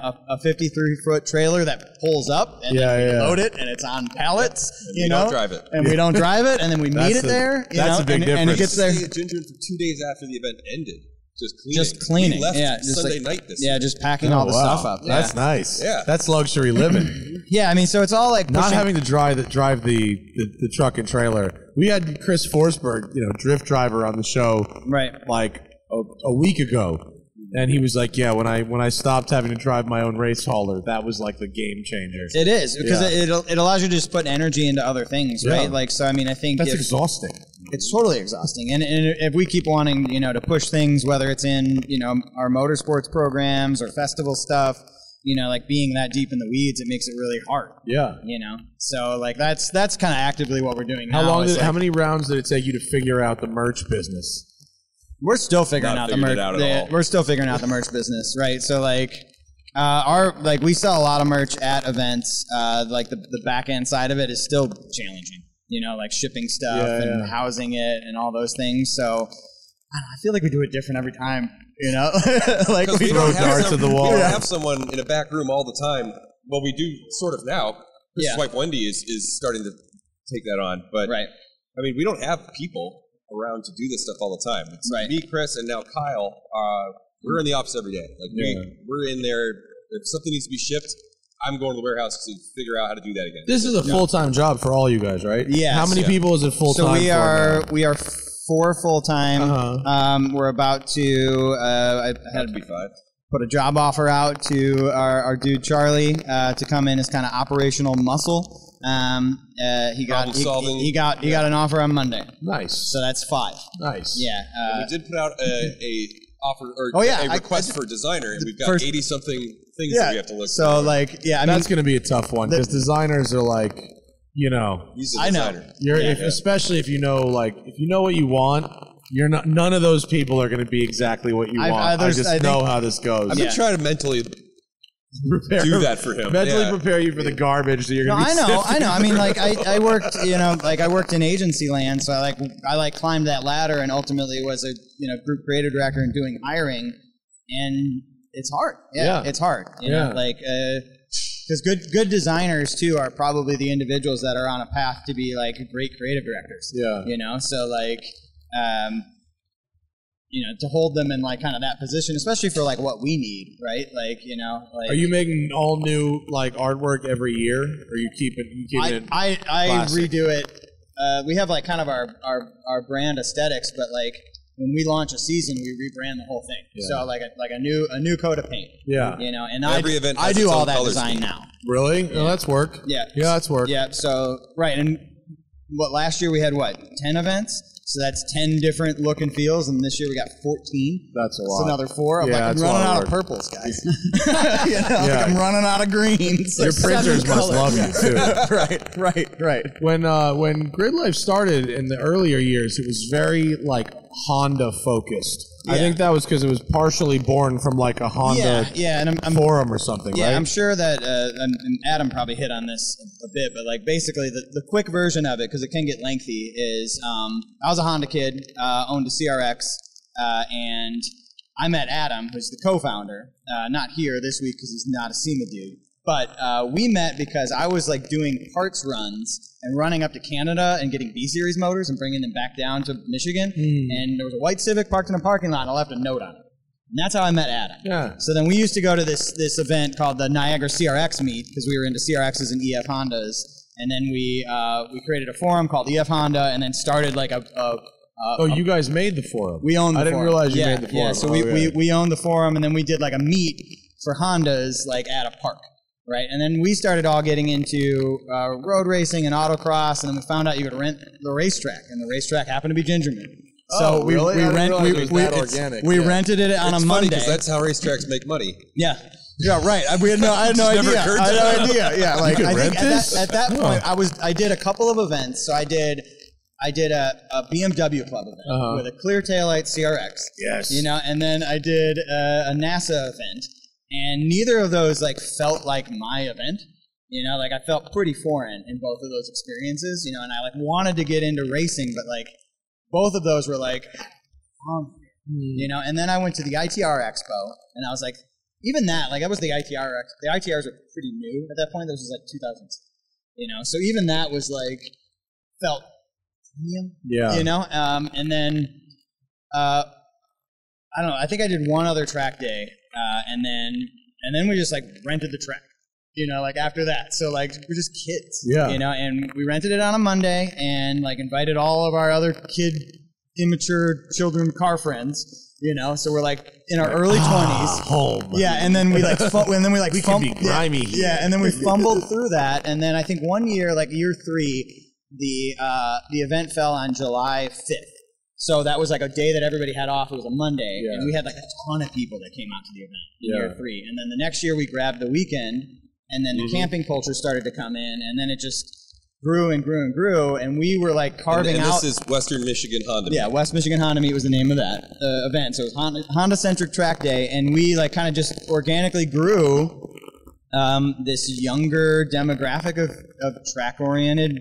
53-foot trailer that pulls up, and then we load it, and it's on pallets. We don't drive it, and we don't drive it, and then we meet it there. That's a big difference. And it gets there. Ginger for 2 days after the event ended. Just cleaning. We left Sunday night this year. Just packing all the stuff up. That's nice. Yeah. That's luxury living. Yeah, I mean, so it's all like not having to drive the truck and trailer. We had Chris Forsberg, drift driver, on the show, right? Like a week ago, and he was like, "Yeah, when I stopped having to drive my own race hauler, that was like the game changer." It is, because it allows you to just put energy into other things, right? Like, so I mean, I think that's exhausting. It's totally exhausting, and if we keep wanting, to push things, whether it's in our motorsports programs or festival stuff, like being that deep in the weeds, it makes it really hard. Yeah. So like that's kind of actively what we're doing now. How many rounds did it take you to figure out the merch business? We're still figuring out the merch. We're still figuring out the merch business, right? So like, We sell a lot of merch at events. Like the back end side of it is still challenging. You know, like shipping stuff and housing it and all those things. So I feel like we do it different every time. You know, like we throw darts at the wall. We don't have someone in a back room all the time. Well, we do sort of now. Mrs. Wife Wendy is starting to take that on, but I mean, we don't have people around to do this stuff all the time. It's me, Chris, and now Kyle. We're in the office every day. Like we're in there. If something needs to be shipped, I'm going to the warehouse to figure out how to do that again. This is a full-time job for all you guys, right? Yeah. How many people is it full-time? So we are 4 full-time. We're about to I had to be 5. Put a job offer out to our dude Charlie to come in as kind of operational muscle. He got an offer on Monday. Nice. So that's 5. Nice. Yeah. We did put out a offer or a request for a designer, and we've got 80-something things that we have to look. So for. That's going to be a tough one because designers are like, you know, I know. Especially if you know what you want. You're not. None of those people are going to be exactly what you want. I just know how this goes. I've been trying to mentally do that for him. Mentally prepare you for the garbage that you're going to be I know. I mean, like I worked in agency land, so I climbed that ladder and ultimately was a group creative director and doing hiring, and it's hard. Yeah. It's hard. You know, because good designers too are probably the individuals that are on a path to be like great creative directors. Yeah. You know, so like. To hold them in like kind of that position, especially for like what we need, right? Like, are you making all new like artwork every year, or you keep it? I redo it. We have like kind of our brand aesthetics, but like when we launch a season, we rebrand the whole thing. Yeah. So like a new coat of paint. Yeah. And every event I do all that design now. Really? Yeah. Oh, that's work. Yeah. Yeah, that's work. Yeah. So and last year we had 10 events. So that's 10 different look and feels, and this year we got 14. That's a lot. That's another 4. I'm running out of purples, guys. I'm running out of greens. Your printers must love you too. Right. When Grid Life started in the earlier years, it was very like Honda focused. Yeah. I think that was because it was partially born from like a Honda forum or something, right? Yeah, I'm sure that, and Adam probably hit on this a bit, but like basically the quick version of it, because it can get lengthy, is I was a Honda kid, owned a CRX, and I met Adam, who's the co-founder, not here this week because he's not a SEMA dude. But we met because I was like doing parts runs and running up to Canada and getting B-Series motors and bringing them back down to Michigan. And there was a white Civic parked in a parking lot, and I left a note on it. And that's how I met Adam. Yeah. So then we used to go to this event called the Niagara CRX Meet because we were into CRXs and EF Hondas. And then we created a forum called EF Honda, and then started like you guys made the forum. We owned the forum. I didn't realize you made the forum. Yeah, so we owned the forum, and then we did like a meet for Hondas like at a park. Right, and then we started all getting into road racing and autocross, and then we found out you could rent the racetrack, and the racetrack happened to be Gingerman. So we rented it on a Monday. Because that's how racetracks make money. Yeah, right. I had no idea. Yeah, like I think at that point, I did a couple of events. So I did a BMW club event with a clear taillight CRX. Yes. And then I did a NASA event. And neither of those like felt like my event, like I felt pretty foreign in both of those experiences, and I like wanted to get into racing, but like both of those were like, and then I went to the ITR Expo, and I was like, even that, like that was the ITR, the ITRs were pretty new at that point. This was like 2006, so even that was like, felt premium, and then, I don't know, I think I did one other track day. And then we just like rented the track, like after that. So like we're just kids, and we rented it on a Monday and like invited all of our other immature children car friends, so we're like in our early 20s. Home. Yeah. And then we like, we can be grimy here. Yeah. And then we fumbled through that. And then I think one year, like year 3, the event fell on July 5th. So that was like a day that everybody had off. It was a Monday, and we had like a ton of people that came out to the event in year 3. And then the next year we grabbed the weekend, and then the camping culture started to come in, and then it just grew and grew and grew, and we were like carving and out. This is Western Michigan Honda Meet. Yeah, West Michigan Honda Meet was the name of that event. So it was Honda-centric track day, and we like kind of just organically grew this younger demographic of track-oriented,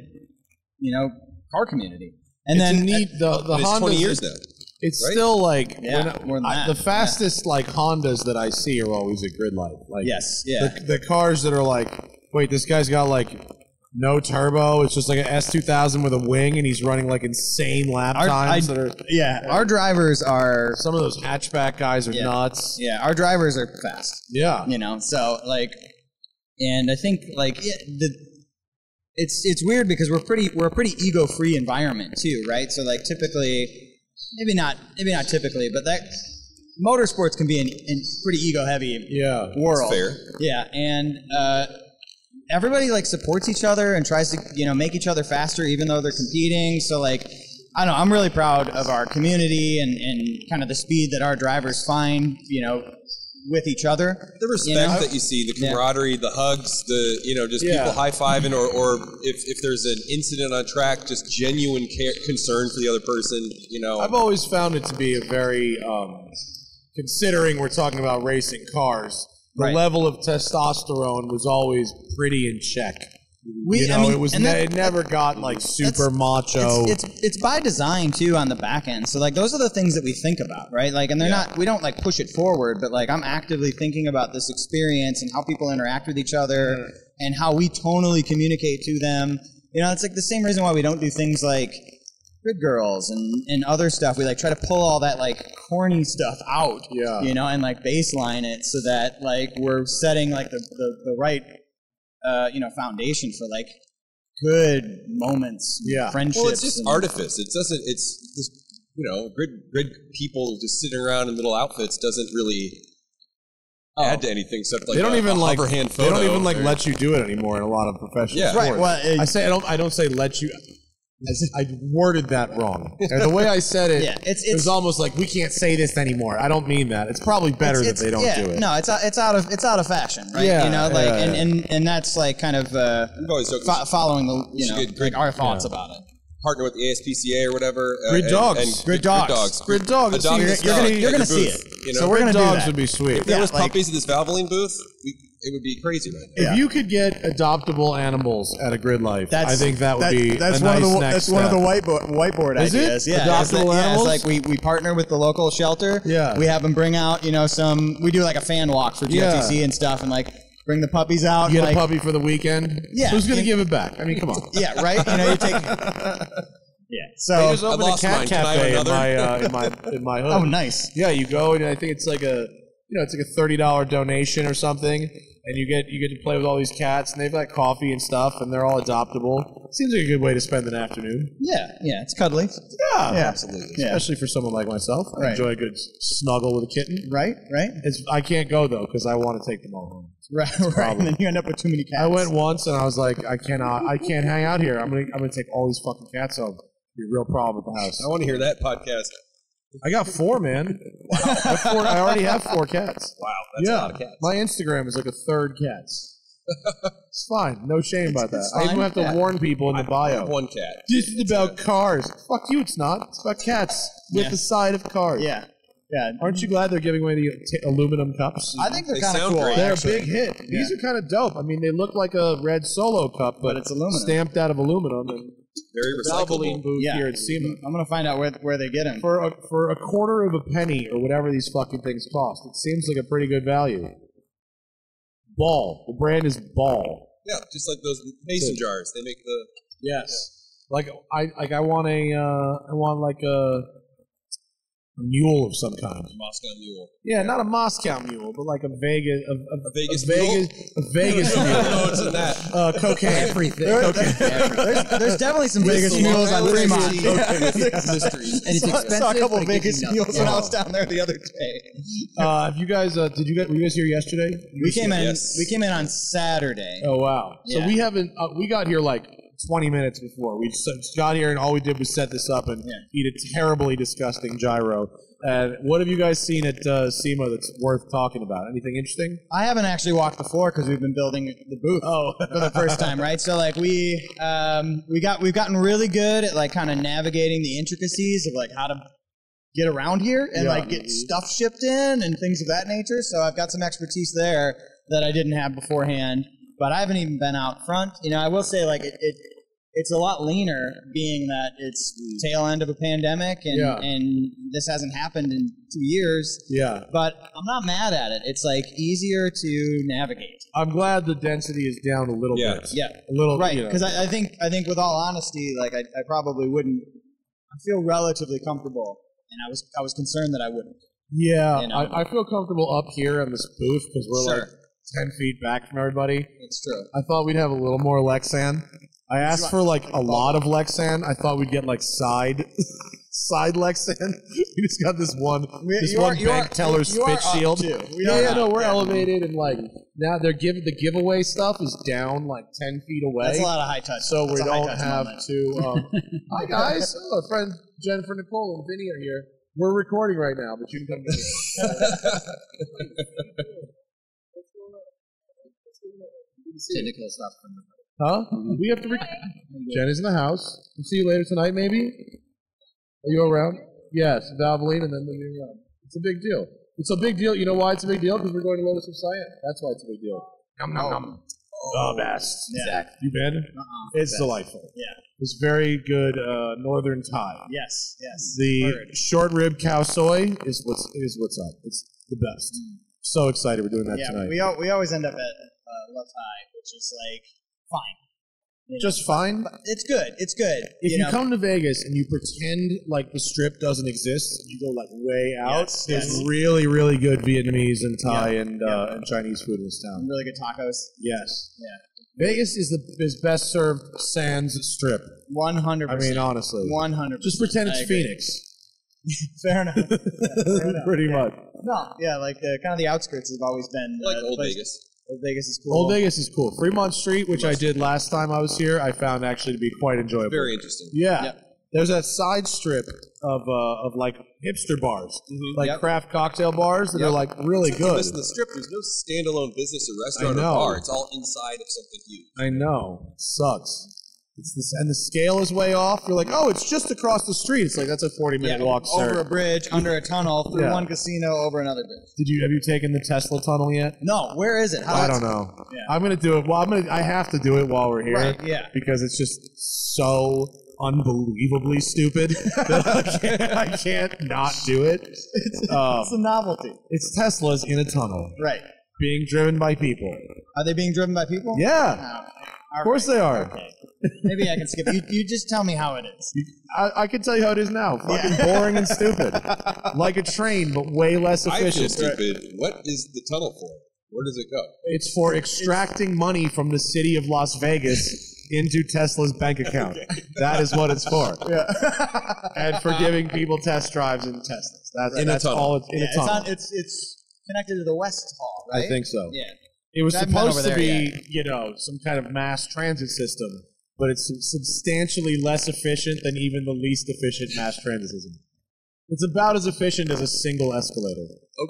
car community. And it's then neat. The it's Hondas 20 years now. It's right? still like more than that. the fastest like Hondas that I see are always at Grid Life. Like yes, yeah. the cars that are like, wait, this guy's got like no turbo. It's just like an S2000 with a wing, and he's running like insane lap times. Our drivers are Some of those hatchback guys are nuts. Yeah, our drivers are fast. Yeah, So like, and I think like it's weird because we're a pretty ego free environment too, right? So like typically. Maybe not typically, but that motorsports can be in pretty ego heavy world. That's fair. Yeah, and everybody like supports each other and tries to make each other faster, even though they're competing. So like, I don't know, I'm really proud of our community and kind of the speed that our drivers find, with each other. The respect that you see, the camaraderie, the hugs, just people high-fiving, or if there's an incident on track, just genuine concern for the other person, I've always found it to be a very, considering we're talking about racing cars, the level of testosterone was always pretty in check. It never got like super macho. It's by design too on the back end. So like those are the things that we think about, right? Like, and we don't like push it forward, but like I'm actively thinking about this experience and how people interact with each other and how we tonally communicate to them. It's like the same reason why we don't do things like Grid Girls and other stuff. We like try to pull all that like corny stuff out, and like baseline it so that like we're setting like the right foundation for like good moments, friendships. Well, it's just artifice. It doesn't. It's just grid people just sitting around in little outfits doesn't really add to anything except like they don't even like hand photo. They don't even like let you do it anymore in a lot of professional sports. Right. Well, I don't say let you. I worded that wrong. And the way I said it, it was almost like we can't say this anymore. I don't mean that. It's probably better that they don't do it. No, it's out of fashion, right? And that's like kind of following the our thoughts about it. Partner with the ASPCA or whatever. Grid Dogs. Grid Dogs. Grid Dogs. You're going to see it. So we're going to do Dogs that. would be sweet. If there was puppies at this Valvoline booth, it would be crazy right now. If you could get adoptable animals at a Grid Life, I think that would be that's a one nice of the, next That's step. one of the whiteboard Is ideas. it? Yeah, Adoptable animals? It's like we partner with the local shelter. Yeah. We have them bring out, we do like a fan walk for GFTC and stuff and like bring the puppies out. You get like, a puppy for the weekend? Yeah. Who's going to give it back? I mean, come on. Yeah, right? You take... Yeah. So they just opened a cat cafe in my hood. Oh, nice. Yeah, you go and I think it's like it's like a $30 donation or something, and you get to play with all these cats, and they've got coffee and stuff, and they're all adoptable. Seems like a good way to spend an afternoon. Yeah, it's cuddly. Yeah, absolutely. Especially for someone like myself, I enjoy a good snuggle with a kitten. Right. I can't go though because I want to take them all home. Right. And then you end up with too many cats. I went once and I was like, I can't hang out here. I'm gonna take all these fucking cats home. Be a real problem at the house. I want to hear that podcast. I got 4, man. I already have 4 cats. Wow, that's a lot of cats. My Instagram is like a third cats. It's fine. No shame about that. I even have to warn people in the bio. I have 1 cat. This is about cars. Fuck you, it's not. It's about cats with the side of cars. Yeah. Aren't you glad they're giving away the aluminum cups? I think they're They kind of sound cool. great. They're a big hit. These are kind of dope. I mean, they look like a red Solo cup, but it's aluminum. stamped out of aluminum. And Very Valvoline recyclable. booth here at SEMA. I'm going to find out where they get them. For a quarter of a penny or whatever these fucking things cost, it seems like a pretty good value. Ball. The brand is Ball. Yeah, just like those mason jars. They make the... Yes. Like I want a mule of some kind. A Moscow mule. Yeah, not a Moscow mule, but like a Vegas mule? A Vegas mule. What's in that? Cocaine. Everything. There's definitely some Vegas mules on Fremont. Mysteries. And it's expensive. Saw a couple but of it gives Vegas you mules nothing. when I was down there the other day. Have you guys? Were you guys here yesterday? We came in. Yes. We came in on Saturday. Oh wow! So Yeah. we haven't. We got here like 20 minutes before. We just got here and all we did was set this up and eat a terribly disgusting gyro. What have you guys seen at SEMA that's worth talking about? Anything interesting? I haven't actually walked the floor because we've been building the booth for the first time, right? So like we've gotten really good at like kind of navigating the intricacies of like how to get around here and like get stuff shipped in and things of that nature. So I've got some expertise there that I didn't have beforehand, but I haven't even been out front. You know, I will say like it's a lot leaner being that it's tail end of a pandemic and this hasn't happened in 2 years. Yeah. But I'm not mad at it. It's like easier to navigate. I'm glad the density is down a little bit. Yeah. A little, right. Because I think with all honesty, like I probably wouldn't. I feel relatively comfortable. And I was concerned that I wouldn't. Yeah, you know? I feel comfortable up here on this booth because we're like 10 feet back from everybody. It's true. I thought we'd have a little more Lexan. I asked for like a lot of Lexan. I thought we'd get like side Lexan. We just got this one bank teller spit shield. We're elevated and like now the giveaway stuff is down like 10 feet away. That's a lot of high touch. So we don't have to. Hi guys, friend Jennifer, Nicole, and Vinny are here. We're recording right now, but you can come to Huh? We have to Jen is in the house. We'll see you later tonight, maybe? Are you around? Yes, Valvoline, and then we'll be around. It's a big deal. It's a big deal. You know why it's a big deal? Because we're going to Lotus of Siam. That's why it's a big deal. Nom, nom, nom. The best. Exactly. You been? It's delightful. Yeah. It's very good northern Thai. Yes. The short rib cow soy is what's up. It's the best. So excited we're doing that tonight. We always end up at La Thai, which is like fine. Just fine? It's good. It's good. If you come to Vegas and you pretend like the Strip doesn't exist, and you go like way out, there's really, really good Vietnamese and Thai and Chinese food in this town. Really good tacos. Yes. Yeah. Vegas is best served sans Strip. 100%. I mean, honestly. 100%. Just pretend it's Phoenix. Fair enough. Pretty much. No, yeah, like kind of the outskirts have always been like Old Vegas. Old Vegas is cool. Old Vegas is cool. Fremont Street, which I did last time I was here, I found actually to be quite enjoyable. Very interesting. Yeah. Yep. There's that side strip of like hipster bars, like craft cocktail bars that are like really good. Listen, the Strip, there's no standalone business or restaurant or bar. It's all inside of something huge. I know. It sucks. And the scale is way off. You're like, oh, it's just across the street. It's like, that's a 40-minute walk, sir. Over a bridge, under a tunnel, through one casino, over another bridge. Have you taken the Tesla tunnel yet? No. Where is it? I don't know. Yeah. I'm going to do it. Well, I have to do it while we're here. Right, yeah. Because it's just so unbelievably stupid that I can't not do it. It's a novelty. It's Teslas in a tunnel. Right. Being driven by people. Are they being driven by people? Yeah. Of course they are. Okay. Maybe I can skip. You just tell me how it is. I can tell you how it is now. Fucking boring and stupid. Like a train, but way less efficient. I feel stupid. What is the tunnel for? Where does it go? It's for extracting money from the city of Las Vegas into Tesla's bank account. That is what it's for. Yeah. And for giving people test drives in Teslas. That's all it's in a tunnel. It's connected to the West Hall, right? I think so. Yeah. It was supposed to be, some kind of mass transit system, but it's substantially less efficient than even the least efficient mass transit system. It's about as efficient as a single escalator.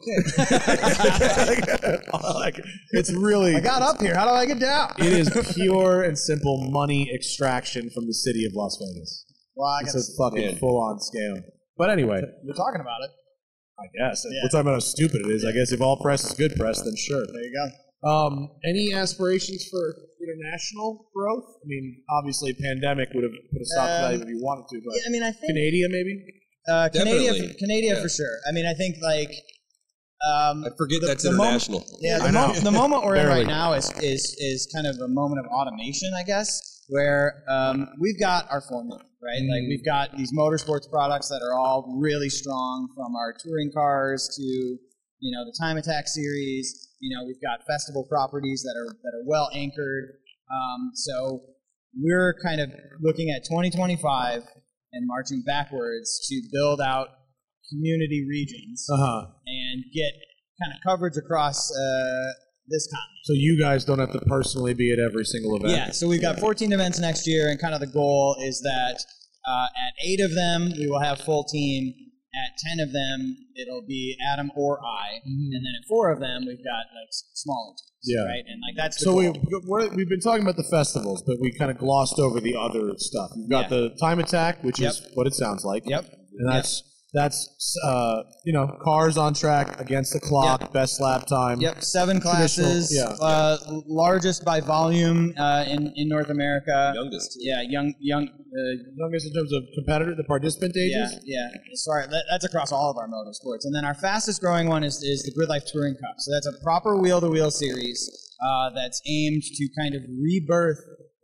Okay. It's really... I got up here. How do I get down? It is pure and simple money extraction from the city of Las Vegas. Well, it's a fucking full-on scam. But anyway... We're talking about it. I guess. Yeah. We're talking about how stupid it is. I guess if all press is good press, then sure. There you go. Any aspirations for international growth? I mean, obviously, pandemic would have put a stop to that if you wanted to. But yeah, I mean, I think Canada maybe. Canada for sure. I mean, I think like. I forget that's international. The moment we're in right now is kind of a moment of automation, I guess, where we've got our formula, right? Like we've got these motorsports products that are all really strong, from our touring cars to the Time Attack series. We've got festival properties that are well anchored. So we're kind of looking at 2025 and marching backwards to build out community regions and get kind of coverage across this continent. So you guys don't have to personally be at every single event? Yeah, so we've got 14 events next year, and kind of the goal is that at 8 of them, we will have full team. At 10 of them, it'll be Adam or I. And then at 4 of them, we've got like smaller teams, right? And like that's the goal. We've been talking about the festivals, but we kind of glossed over the other stuff. We've got the Time Attack, which is what it sounds like. And that's cars on track against the clock, best lap time. 7 classes, largest by volume in North America. Youngest. Yeah, youngest in terms of competitor, the participant ages. Sorry, that's across all of our motorsports. And then our fastest growing one is the Grid Life Touring Cup. So that's a proper wheel-to-wheel series that's aimed to kind of rebirth,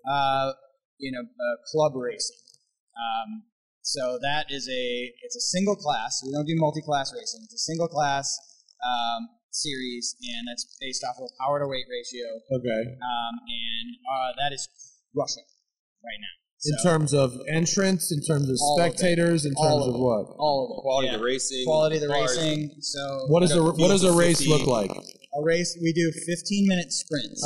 club racing. So that is it's a single class. We don't do multi-class racing. It's a single class series, and that's based off of a power to weight ratio. Okay. And that is rushing right now. In terms of entrance, in terms of spectators, in terms of what? All of it. Quality of the racing. Quality of the racing. So what does a race look like? A race, we do 15-minute sprints.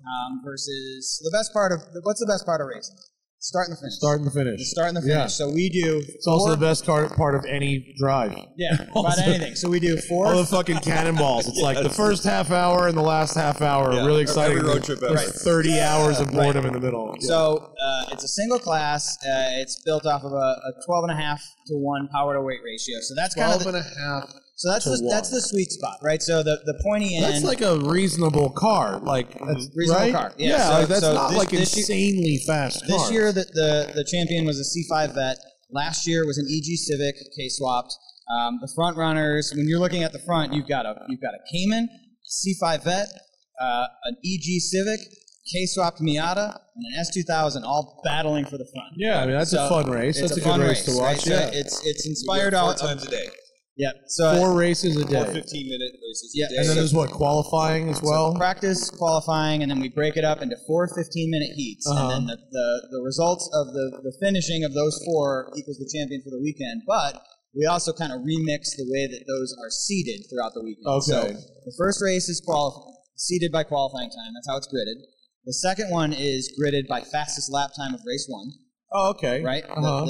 Versus what's the best part of racing? Start and the finish. Start and the finish. The start and the finish. Yeah. So we do. It's also the best part of any drive. Yeah, about anything. So we do 4. All the fucking cannonballs. It's like the first half hour and the last half hour. Really exciting. Every road trip ever. 30 hours of boredom in the middle. Yeah. So it's a single class. It's built off of a 12.5 to 1 power to weight ratio. So that's kind of 12.5. So that's the sweet spot, right? So the pointy end. That's like a reasonable car, reasonable car. Yeah, that's not like insanely fast. This year, the champion was a C5 Vet. Last year was an EG Civic K-swapped. The front runners, when you're looking at the front, you've got a Cayman, C5 Vet, an EG Civic, K-swapped Miata, and an S2000, all battling for the front. Yeah, I mean that's a fun race. That's a good race to watch. Right? Yeah, it's inspired 4 times a day. Yeah, so 4 races a day. 4 15-minute races a day. And then there's qualifying as well? So practice, qualifying, and then we break it up into 4 15-minute heats. And then the results of the finishing of those 4 equals the champion for the weekend. But we also kind of remix the way that those are seeded throughout the weekend. Okay. So the first race is seeded by qualifying time. That's how it's gridded. The second one is gridded by fastest lap time of race 1. Oh, okay. Right?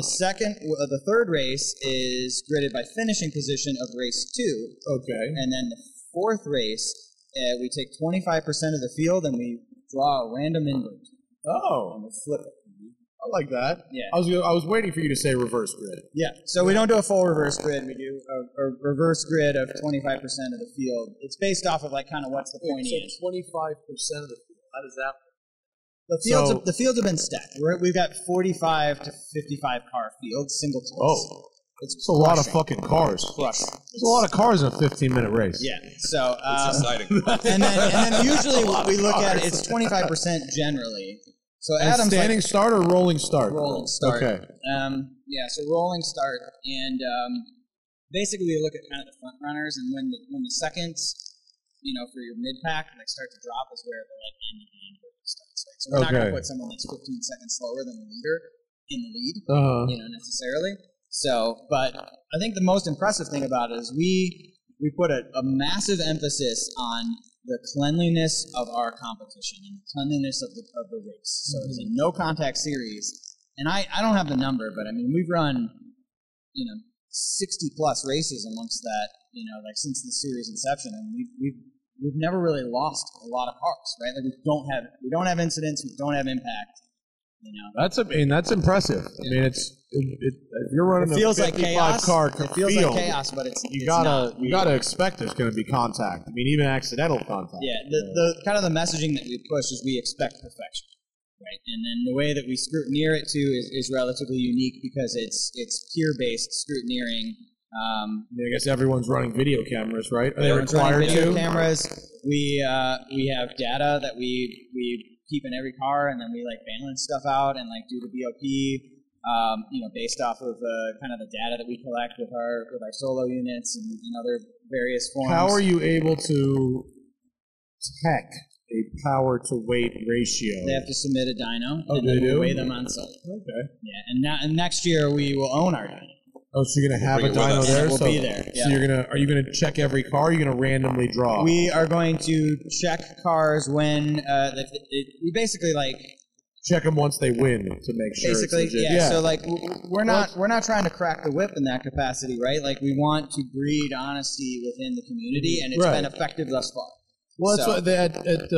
The third race is gridded by finishing position of race 2. Okay. And then the 4th race, we take 25% of the field and we draw a random invert. Oh. And we flip it. I like that. Yeah. I was waiting for you to say reverse grid. Yeah. So we don't do a full reverse grid. We do a reverse grid of 25% of the field. It's based off of like kind of what's the pointy end. 25% of the field. How does that work? The fields have been stacked. We've got 45 to 55 car fields, single class. Oh, it's a lot of fucking cars. There's a lot of cars in a 15-minute race. Yeah, so it's exciting. And then usually we look at it's 25% generally. So Adam's standing start or rolling start? Rolling start. Okay. So rolling start, and basically we look at kind of the front runners, and when the seconds, for your mid pack, start to drop is where the end of the end starts. Right? So we're not going to put someone that's 15 seconds slower than the leader in the lead, necessarily. So, but I think the most impressive thing about it is we put a massive emphasis on the cleanliness of our competition and the cleanliness of the race. So it's a no contact series, and I don't have the number, but I mean we've run 60 plus races amongst that since the series inception, and we've never really lost a lot of cars, right? Like we don't have incidents, we don't have impact. That's impressive. Yeah. I mean, if you're running a 55 car it feels field, like chaos, but you gotta expect there's going to be contact. I mean, even accidental contact. Yeah, the kind of the messaging that we push is we expect perfection, right? And then the way that we scrutineer it too is relatively unique because it's peer-based scrutineering. I guess everyone's running video cameras, right? Are they everyone's required running video to? Cameras. We have data that we keep in every car, and then we balance stuff out and do the BOP, based off of kind of the data that we collect with our solo units and other various forms. How are you able to tech a power to weight ratio? They have to submit a dyno, and then we weigh them on site. Okay. Yeah, and next year we will own our dyno. Oh, so you're gonna have a bring it with dyno us. there? We'll So- be there, yeah. So are you gonna check every car? Or are you gonna randomly draw? We are going to check cars when we basically like check them once they win to make sure. basically it's legit. yeah. So like we're not trying to crack the whip in that capacity, right? Like we want to breed honesty within the community, and it's Right. been effective thus far. Well, that's So- what they at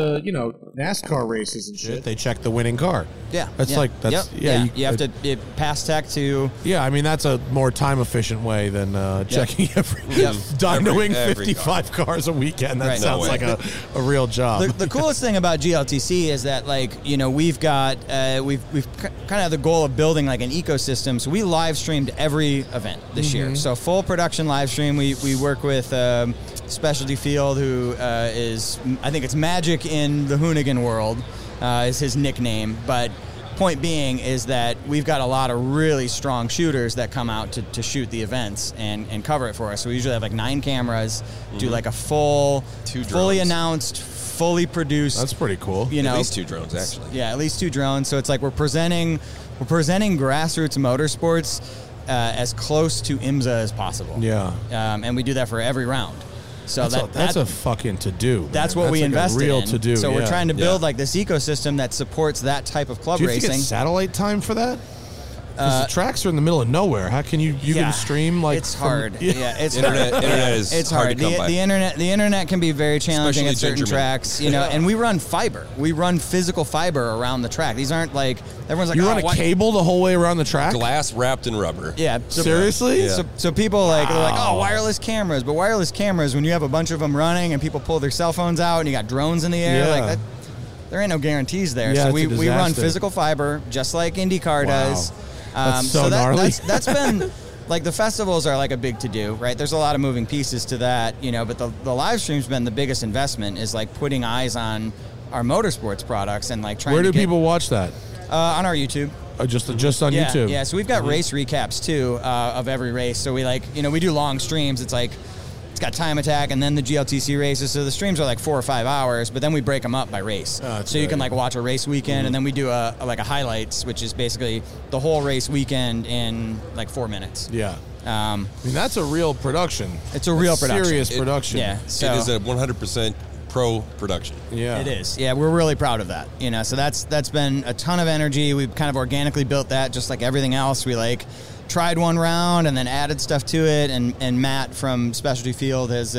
NASCAR races and shit. They check the winning car. Yeah, That's yeah. like that's Yep. You have to pass tech to. Yeah, I mean that's a more time efficient way than checking every Yep. dynoing Every 55 cars a weekend. That Right. sounds No like a real job. The coolest thing about GLTC is that we've got we've kind of have the goal of building like an ecosystem. So we live streamed every event this year. So full production live stream. We work with Specialty Field, who is I think it's Magic in the Hoonigan world is his nickname. But point being is that we've got a lot of really strong shooters that come out to shoot the events and cover it for us. So we usually have like 9 cameras, do like a fully drones. announced, fully produced. That's pretty cool. At least 2 drones, actually. Yeah, at least 2 drones. So it's like we're presenting grassroots motorsports as close to IMSA as possible. Yeah. And we do that for every round. So That's a fucking to do. that's what we invest in. Real to do. So we're trying to build Yeah. like this ecosystem that supports that type of club Do you have to racing. get satellite time for that? Because the tracks are in the middle of nowhere. How can you can stream like? It's hard. Yeah. It's Internet hard. is it's hard hard. to come by. The internet can be very challenging Especially at certain Gingerman. tracks, and we run fiber. We run physical fiber around the track. These aren't like everyone's like You oh, run a what? cable the whole way around the track? Glass wrapped in rubber. Yeah. So, Seriously? Yeah. So people they're like, oh, wireless cameras. But wireless cameras, when you have a bunch of them running and people pull their cell phones out and you got drones in the air, Yeah. like that, there ain't no guarantees there. Yeah, so it's we a run disaster. physical fiber just like IndyCar Wow. does. That's so gnarly. That's been like the festivals are like a big to do, right? There's a lot of moving pieces to that, but the live stream's been the biggest investment is like putting eyes on our motorsports products and like trying Where to do get, people watch that? on our YouTube. Just on Yeah, YouTube. yeah. So we've got race recaps too of every race. So we we do long streams. It's like it's got Time Attack and then the GLTC races. So the streams are like 4 or 5 hours, but then we break them up by race. that's so you great. can like watch a race weekend and then we do a highlights, which is basically the whole race weekend in like 4 minutes. Yeah. I mean, that's a real production. It's a real That's production. Serious production. Yeah. So It is a 100% pro production. Yeah. It is. Yeah, we're really proud of that. So that's been a ton of energy. We've kind of organically built that, just like everything else. We tried one round and then added stuff to it. And Matt from Specialty Field has,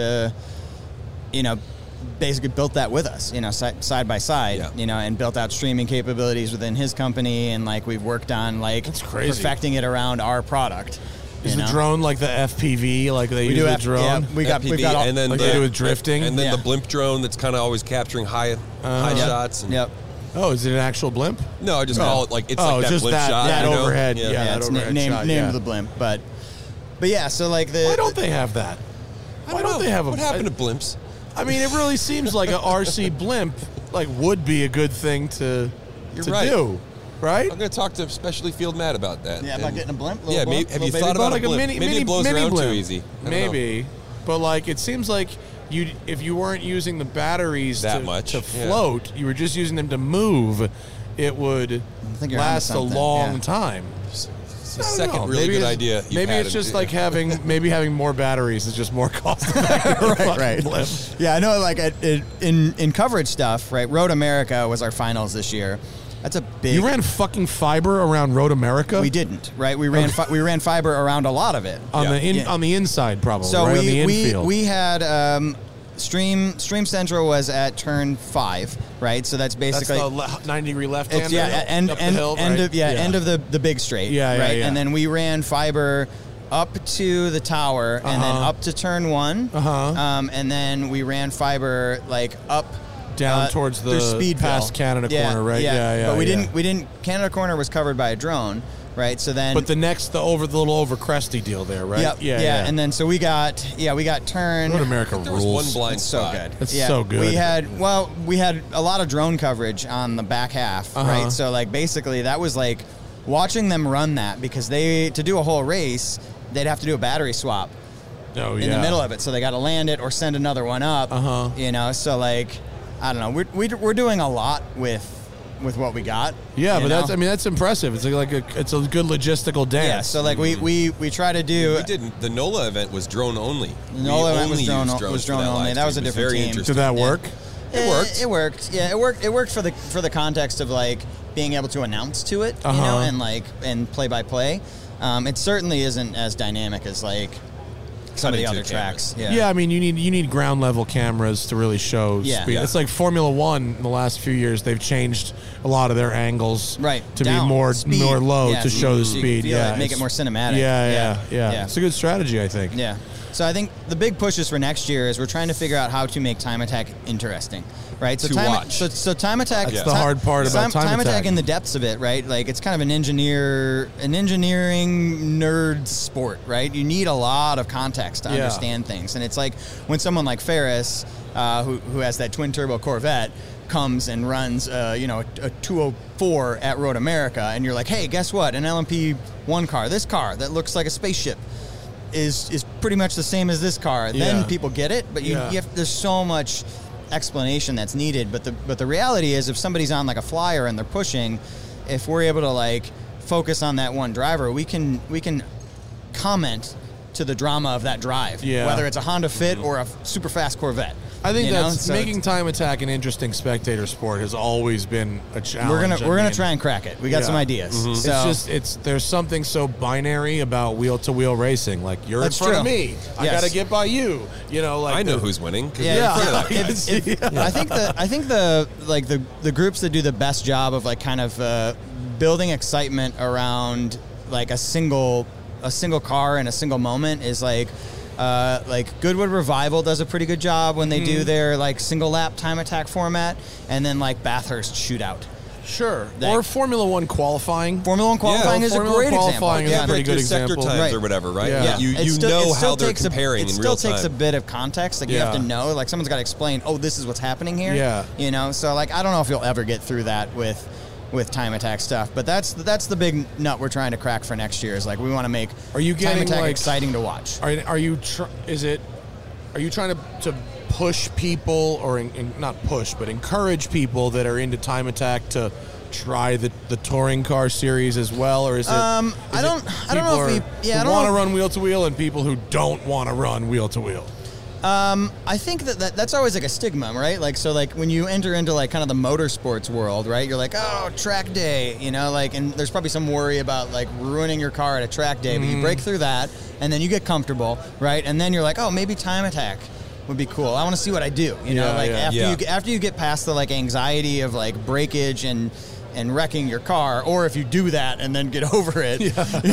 basically built that with us. Side by side. Yeah. And built out streaming capabilities within his company. And we've worked on That's crazy. perfecting it around our product. Is the drone like the FPV? Like they use the drone? Yeah, we've FPV, got all, and then like they do with drifting? and then Yeah. the blimp drone that's kind of always capturing high shots. And Yep. Oh, is it an actual blimp? No, I just call it like it's Oh, like that just blimp that- shot. that you know? overhead, Yeah. yeah. Yeah, that it's overhead named shot, named yeah. the blimp, but yeah. So Why don't they have that? Why don't they have a? What happened to blimps? I mean, it really seems like a RC blimp would be a good thing to right. do, right? I'm going to talk to Specialty Field Matt about that. Yeah, about And- getting a blimp. Yeah, maybe, have you thought about like a blimp? mini, maybe mini, it blows mini around blimp. too easy. I don't know. Maybe, but it seems like if you weren't using the batteries That to, much, to yeah. float, you were just using them to move, it would think you're onto last a something, long yeah. time. It's the I don't second know. really Maybe good it's- idea. you've Maybe had it's in- just like having more batteries is just more cost effective. right. Blimp. Yeah, I know. In coverage stuff, right? Road America was our finals this year. That's a big. You ran fucking fiber around Road America? We didn't, right? We ran we ran fiber around a lot of it. on Yeah. on the inside, probably. So right on the we infield. we had Stream Central was at turn 5, right? So that's That's basically the 90-degree left it's hander. end up the end hill, end right? of end of the big straight, Yeah, yeah, right? yeah. And then we ran fiber up to the tower and then up to turn 1. And then we ran fiber up Down towards through the Speedville. past Canada corner, right? Yeah, But we yeah. didn't. Canada corner was covered by a drone, right? So then. But the little over cresty deal there, right? Yep, yeah. And then so we got turn. Road America There was rules. one blind It's so spot. good. It's so good. We had a lot of drone coverage on the back half, right? So basically that was watching them run that because to do a whole race, they'd have to do a battery swap Oh, in the middle of it. So they got to land it or send another one up. So I don't know. We're doing a lot with with what we got. Yeah, but know? that's impressive. It's it's a good logistical dance. Yeah, so like we try to do. We did the NOLA event was drone only. The NOLA event was drone only. That was a different team. Did that work? It worked. It worked. Yeah, it worked. It worked for the context of like being able to announce to it, you know, and play by play. It certainly isn't as dynamic as like some of the other tracks. Yeah, I mean, you need ground level cameras to really show speed. Yeah. It's like Formula One in the last few years. They've changed a lot of their angles to be more low to show the speed. Yeah, make it more cinematic. Yeah. It's a good strategy, I think. Yeah. So I think the big pushes for next year is we're trying to figure out how to make Time Attack interesting, right? So So Time Attack. That's the hard part about Time Attack. In the depths of it, right? Like it's kind of an engineering nerd sport, right? You need a lot of context to understand things, and it's like when someone like Ferris, who has that twin turbo Corvette, comes and runs, a 204 at Road America, and you're like, hey, guess what? An LMP1 car, this car that looks like a spaceship, is pretty much the same as this car. Then people get it, but there's so much explanation that's needed. But the reality is, if somebody's on like a flyer and they're pushing, if we're able to like focus on that one driver, we can comment to the drama of that drive, whether it's a Honda Fit or a super fast Corvette. I think that's making Time Attack an interesting spectator sport has always been a challenge. We're gonna try and crack it. We got some ideas. Mm-hmm. So there's something so binary about wheel to wheel racing. Like you're in front of me, I gotta get by you. You know, like I know who's winning. I think the groups that do the best job of like kind of building excitement around like a single car and a single moment is like Goodwood Revival does a pretty good job when they do their like single lap Time Attack format, and then like Bathurst Shootout. Sure. Or Formula One qualifying. Formula One qualifying is a great example. Is a pretty good example. Sector times or whatever, right? Yeah. You know how they're comparing in real time. It still takes a bit of context. Like you have to know. Like someone's got to explain, oh, this is what's happening here. Yeah. You know, so like I don't know if you'll ever get through that with Time Attack stuff, but that's the big nut we're trying to crack for next year. Is like we want to make Time Attack exciting to watch. Are you trying to push people, or not push, but encourage people that are into Time Attack to try the touring car series as well, or is it? I don't know if we want to run wheel to wheel and people who don't want to run wheel to wheel. I think that's always like a stigma, right? Like, so like when you enter into like kind of the motorsports world, right? You're like, oh, track day, you know, like, and there's probably some worry about like ruining your car at a track day, but you break through that and then you get comfortable, right? And then you're like, oh, maybe Time Attack would be cool. I want to see what I do, you know, after you get past the like anxiety of like breakage and wrecking your car, or if you do that and then get over it,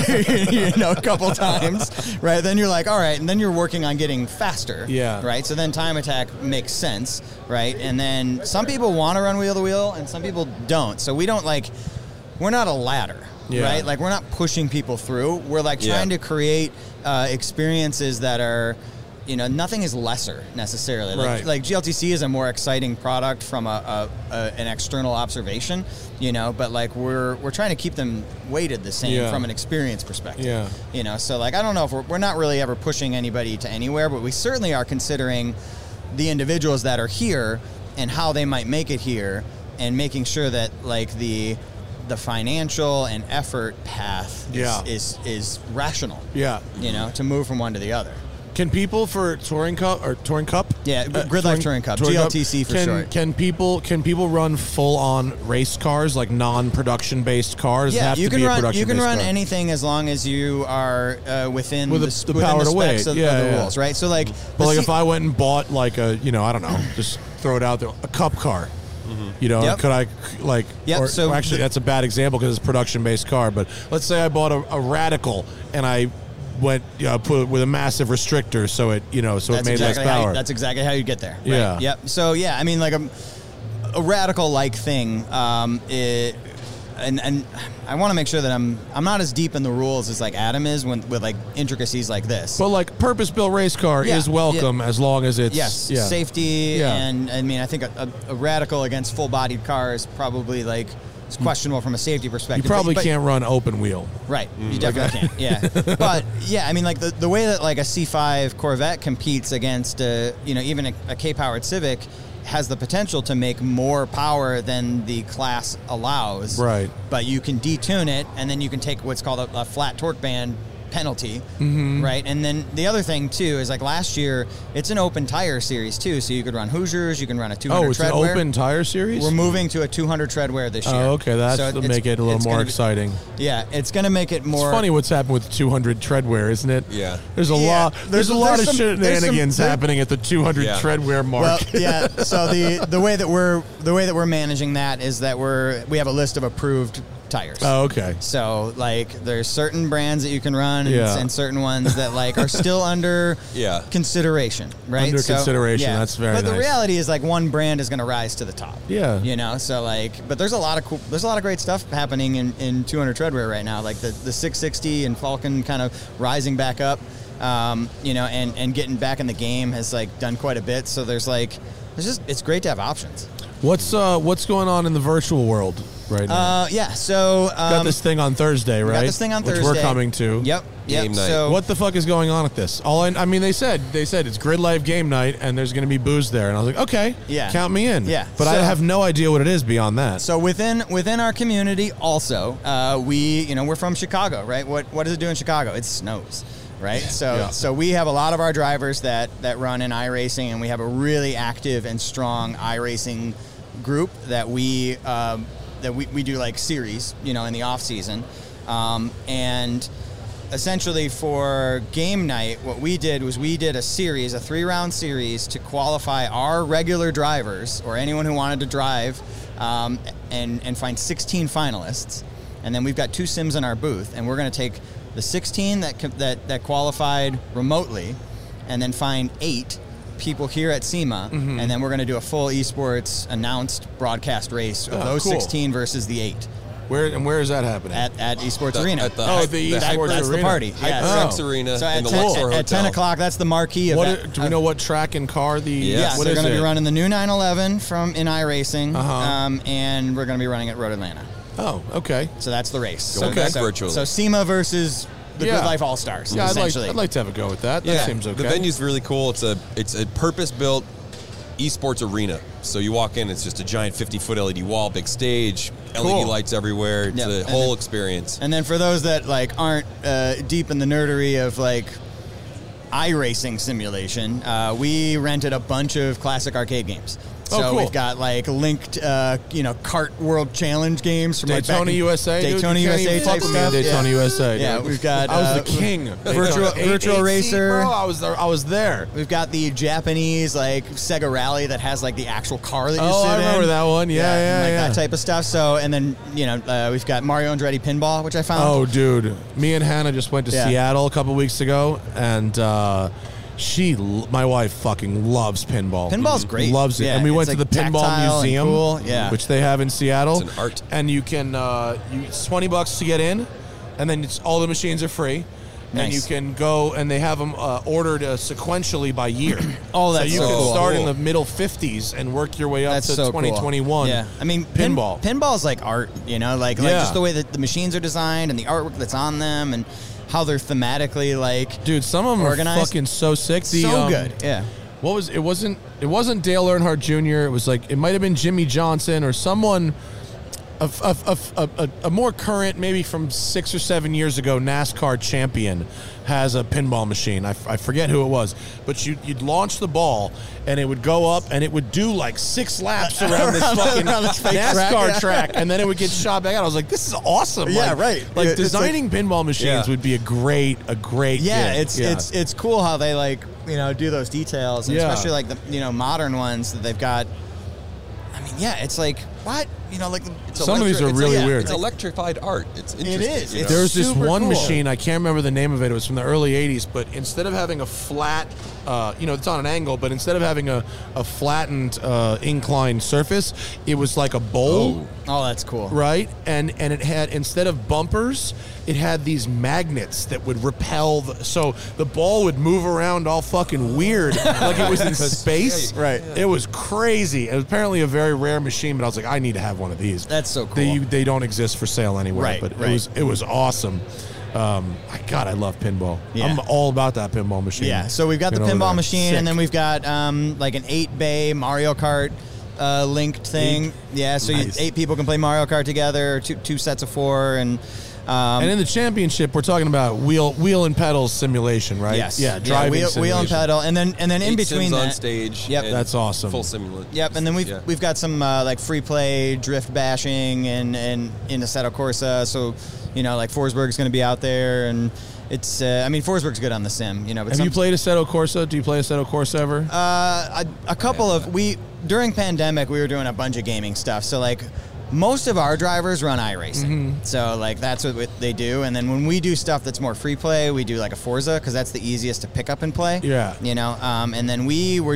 you know, a couple times, right? Then you're like, all right, and then you're working on getting faster, right? So then Time Attack makes sense, right? And then some people want to run wheel to wheel, and some people don't. So we're not a ladder, right? Like we're not pushing people through. We're like trying to create experiences that are, you know, nothing is lesser necessarily. Like GLTC is a more exciting product from an external observation, you know, but like we're trying to keep them weighted the same from an experience perspective. Yeah. You know, so like I don't know if we're not really ever pushing anybody to anywhere, but we certainly are considering the individuals that are here and how they might make it here, and making sure that like the financial and effort path is rational. Yeah. You know, to move from one to the other. Can people for Touring Cup or Touring Cup? Yeah, Grid Life Touring Cup, GLTC for short. Can people run full on race cars, like non-production based cars? Yeah, you can run anything as long as you are within the power to weight. Specs of the rules, right? So like, if I went and bought like I don't know, just throw it out there, a Cup car. You know, could I like? So actually, that's a bad example because it's a production-based car. But let's say I bought a Radical and I went put it with a massive restrictor, so it made less power. That's exactly how you get there. Right? Yeah. Yep. So I mean, like a Radical-like thing. And I want to make sure that I'm not as deep in the rules as like Adam is with like intricacies like this. But like purpose-built race car is welcome as long as it's safety and I mean I think a Radical against full-bodied car is probably like it's questionable from a safety perspective. You probably can't run open wheel. Right. You definitely can't. Yeah. But I mean like the way that like a C5 Corvette competes against even a K-powered Civic has the potential to make more power than the class allows. Right. But you can detune it, and then you can take what's called a flat torque band penalty, right? And then the other thing too is like last year, it's an open tire series too, so you could run Hoosiers, you can run a 200 Oh, it's an treadwear. open tire series? We're moving to a 200 treadwear this year. Oh, okay, that's So to make it a little more exciting. Yeah, it's going to make it more. It's funny what's happened with 200 treadwear, isn't it? Yeah. There's a Yeah. lot. There's a lot of some- shenanigans there- happening at the 200 Yeah. treadwear mark. Well, yeah. So the way that we're managing that is that we have a list of approved tires. Oh, okay. So like there's certain brands that you can run Yeah. and certain ones that like are still under Yeah. consideration, right? Under consideration, that's very But the nice. reality is like one brand is going to rise to the top. Yeah. You know, so like but there's a lot of great stuff happening in 200 treadwear right now, like the 660 and Falcon kind of rising back up. You know, and getting back in the game has like done quite a bit. So it's great to have options. What's going on in the virtual world right now? Yeah. So got this thing on Thursday, right? got this thing on Which Thursday. we're coming to. Yep. Game night. So What the fuck is going on at this? I mean, they said it's Grid Life game night, and there's going to be booze there, and I was like, okay, Yeah. count me in. Yeah. but I So- have no idea what it is beyond that. So within our community, also, we're from Chicago, right? What does it do in Chicago? It snows, right? So Yeah. so we have a lot of our drivers that run in iRacing, and we have a really active and strong iRacing group that we do like series, you know, in the off season, and essentially for game night, what we did was we did a 3-round series to qualify our regular drivers or anyone who wanted to drive, and find 16 finalists. And then we've got 2 sims in our booth, and we're going to take the 16 that qualified remotely, and then find 8 people here at SEMA, and then we're going to do a full esports announced broadcast race of those cool. 16 versus the 8 Where is that happening? at esports arena. At the esports That's the arena. party. Yeah. HyperX Arena So in at, the 10, Luxor at 10 Hotel. o'clock, that's the marquee event. Do we know what track and car the? Yeah, what they're is going to it? be running the new 911 in iRacing, Uh-huh. and we're going to be running at Road Atlanta. Oh, okay. So that's the race. Going back virtually. So SEMA versus the Yeah. Grid Life All Stars. Yeah, essentially. I'd like to have a go with that. That Yeah, seems okay. the venue's really cool. It's a purpose-built esports arena. So you walk in, it's just a giant 50-foot LED wall, big stage, Cool. LED lights everywhere. It's Yep. a And whole then- experience. And then for those that like aren't deep in the nerdery of like iRacing simulation, we rented a bunch of classic arcade games. Oh, So cool. we've got like linked, kart world challenge games from like back Daytona in- USA, dude? Daytona You can't USA even type fuck with me in stuff. Daytona USA. Yeah, dude. we've got. I was the king. Virtual Racer. Bro, I was there. We've got the Japanese like Sega Rally that has like the actual car that you Oh, sit I remember in. that one. Yeah, like yeah. that type of stuff. So, and then we've got Mario Andretti Pinball, which I found. Oh, dude. Me and Hannah just went to Yeah. Seattle a couple weeks ago, and my wife fucking loves pinball. Pinball's great. Loves it. Yeah, And we went it's, to the like, Pinball tactile and Museum, cool. Yeah. which they have in Seattle. It's an art. And you can, it's $20 to get in, and then all the machines are free. And you Nice. can go, and they have them ordered sequentially by year. Oh, that's so you so can cool. start in the middle 50s and work your way up That's to so 2021. Cool. Yeah, I mean, pinball. Pinball's like art, like Yeah. just the way that the machines are designed and the artwork that's on them and how they're thematically like. Dude, some of them organized. are fucking so sick. So good. Yeah. What was it? Wasn't Dale Earnhardt Jr. It was like it might have been Jimmy Johnson or someone, a more current, maybe from 6 or 7 years ago, NASCAR champion has a pinball machine. I forget who it was, but you'd launch the ball and it would go up and it would do like 6 laps around this fucking around this fake NASCAR track, track, and then it would get shot back out. I was like, this is awesome. Yeah, Like- right. Like Yeah, it's designing pinball machines Yeah. would be a great Yeah, gig. it's cool how they like do those details, and Yeah. especially like the modern ones that they've got. I mean, yeah, it's like what like Some of these are really weird. It's electrified art. It's interesting. is. you know? It's There's this super one cool. machine, I can't remember the name of it. It was from the early 80s, but instead of having a flat, it's on an angle, but instead of having a flattened inclined surface, it was like a bowl, Oh, that's cool. right? And it had, instead of bumpers, it had these magnets that would repel, so the ball would move around all fucking weird, like it was in space. Right. It was crazy. It was apparently a very rare machine, but I was like, I need to have one of these. That's so cool. They don't exist for sale anywhere, Right, but right. it was awesome. God, I love pinball. Yeah. I'm all about that pinball machine. Yeah, so we've got the Get over pinball there. machine, Sick. and then we've got like an 8-bay Mario Kart linked thing. Yeah, so Nice. 8 people can play Mario Kart together, or two sets of 4, and And in the championship, we're talking about wheel and pedal simulation, right? yes, Yeah, driving wheel and simulation. pedal, and then in 8 between sims on that, stage. Yep. and That's awesome. Full simulation. Yep, and then we've got some like free play drift bashing and in Assetto Corsa. So, like Forsberg's going to be out there, and it's Forsberg's good on the sim. But Have you played Assetto Corsa? Do you play Assetto Corsa ever? a couple of during pandemic we were doing a bunch of gaming stuff. So like most of our drivers run iRacing, so like that's what they do. And then when we do stuff that's more free play, we do like a Forza because that's the easiest to pick up and play. Yeah. And then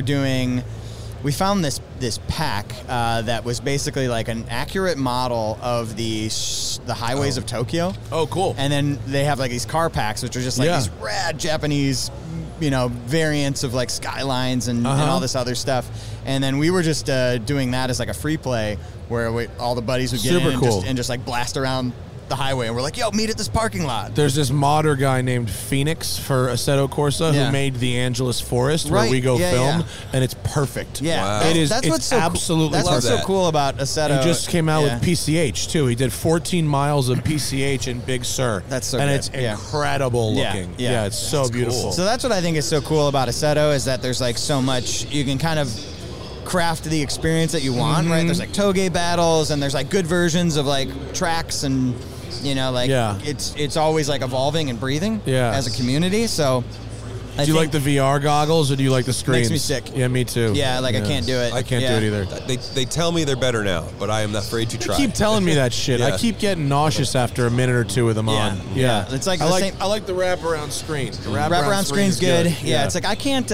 we found this pack that was basically like an accurate model of the highways of Tokyo. Oh, cool. And then they have like these car packs, which are just like these rad Japanese, variants of like skylines and all this other stuff. And then we were just doing that as like a free play where all the buddies would get Super in cool. and just like blast around the highway. And we're like, yo, meet at this parking lot. There's this modder guy named Phoenix for Assetto Corsa Yeah. who made the Angeles Forest where Right. we go Yeah, film, yeah. and it's perfect. Yeah, Wow. that's what's so absolutely That's what's perfect. so cool about Assetto. He just came out Yeah. with PCH too. He did 14 miles of PCH in Big Sur. That's so and good. it's Yeah. incredible Yeah, looking. yeah. It's so beautiful. So that's what I think is so cool about Assetto is that there's like so much you can kind of craft the experience that you want, right? There's like toge battles and there's like good versions of like tracks and Yeah. it's always like evolving and breathing Yeah. as a community. So do you like the VR goggles or do you like the screens? Makes me sick. Yeah, me too. Yeah, like I can't do it. I can't do it either. They tell me they're better now, but I am not afraid to try. They keep telling me that shit. Yeah. I keep getting nauseous after a minute or two of them on. Yeah. It's like I the like same- I like the wraparound screen. The Wraparound screen's good. Yeah. It's like I can't.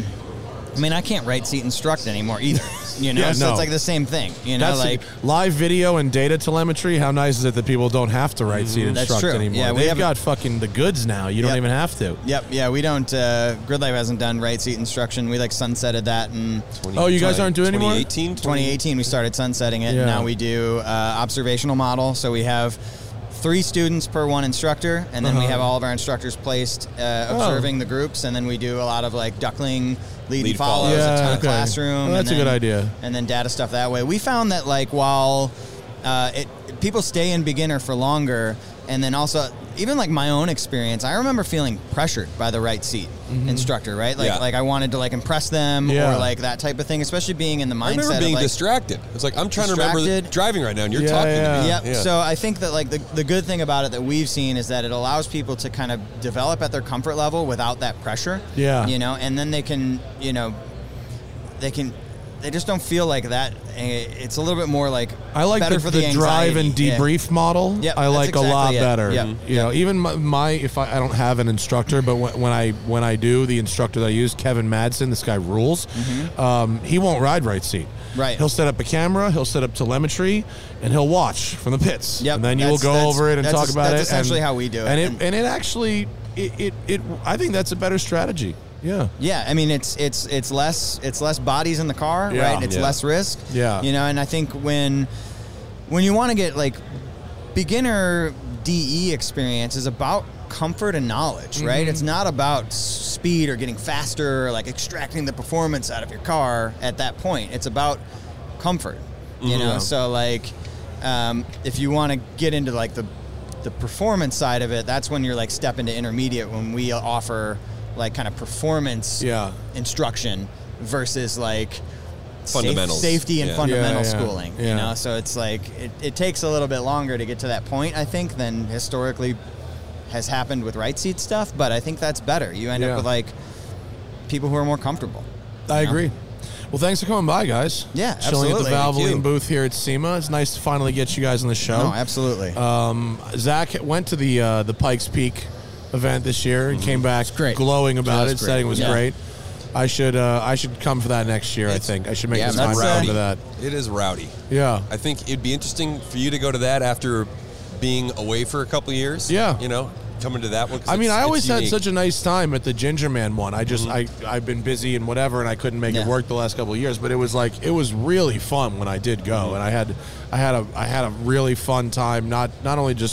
I can't right seat instruct anymore either. Yeah, so no. it's like the same thing. That's like live video and data telemetry. How nice is it that people don't have to write seat That's instruct true. anymore? Yeah, we They've haven't- got fucking the goods now. You don't Yep. even have to. Yep, yeah, we don't. Gridlife hasn't done right seat instruction. We like sunsetted that in Oh, you guys aren't doing it anymore? 2018? 2018. We started sunsetting it. Yeah. Now we do observational model. So we have 3 students per 1 instructor, and then we have all of our instructors placed observing the groups, and then we do a lot of like duckling, lead and follows, Yeah, a ton of okay. classroom. Well, that's and a good then- idea. And then data stuff that way. We found that like while people stay in beginner for longer, and then also even like my own experience, I remember feeling pressured by the right seat instructor, right? Like Yeah. like I wanted to like impress them Yeah. or like that type of thing, especially being in the mindset I remember being of like, distracted. It's like I'm trying to remember Distracted. driving right now, and you're Yeah, talking yeah. to me. Yep. So I think that like the good thing about it that we've seen is that it allows people to kind of develop at their comfort level without that pressure. Yeah. And then they can, they just don't feel like that. It's a little bit more like I like better the, for the drive anxiety. and Yeah. debrief model. Yep, I that's like exactly a lot it. better. Yep. You know, even my if I don't have an instructor, but when I do, the instructor that I use, Kevin Madsen, this guy rules. He won't ride right seat. Right. He'll set up a camera, he'll set up telemetry, and he'll watch from the pits. Yep, And then you will go that's- over it and that's talk es- about it. that's essentially and- how we do it. And it actually it I think that's a better strategy. Yeah. Yeah, I mean it's less bodies in the car, Yeah. right? It's Yeah. less risk. Yeah. And I think when you want to get like beginner DE experience is about comfort and knowledge, right? It's not about speed or getting faster or like extracting the performance out of your car at that point. It's about comfort, you know? So like if you want to get into like the performance side of it, that's when you're like step into intermediate when we offer like kind of performance instruction versus like Fundamentals. safety and Yeah. fundamental Yeah, yeah. schooling, Yeah. you know? So it's like, it takes a little bit longer to get to that point, I think, than historically has happened with right seat stuff, but I think that's better. You end Yeah. up with like people who are more comfortable. I you know? agree. Well, thanks for coming by, guys. Yeah, Chilling at the absolutely. Thank Valvoline you. booth here at SEMA. It's nice to finally get you guys on the show. No, absolutely. Zach went to the Pikes Peak event this year and came back great. glowing about it, great. saying it was Yeah. great. I should come for that next year. I think I should make Yeah, the time that's, to come Rowdy. to that. It is rowdy. Yeah, I think it'd be interesting for you to go to that after being away for a couple of years. Yeah. You know, coming to that one. 'cause I mean, it's- I always it's had unique. such a nice time at the Ginger Man one. I just I've been busy and whatever, and I couldn't make it Yeah. work the last couple of years. But it was really fun when I did go, and I had a really fun time. Not only just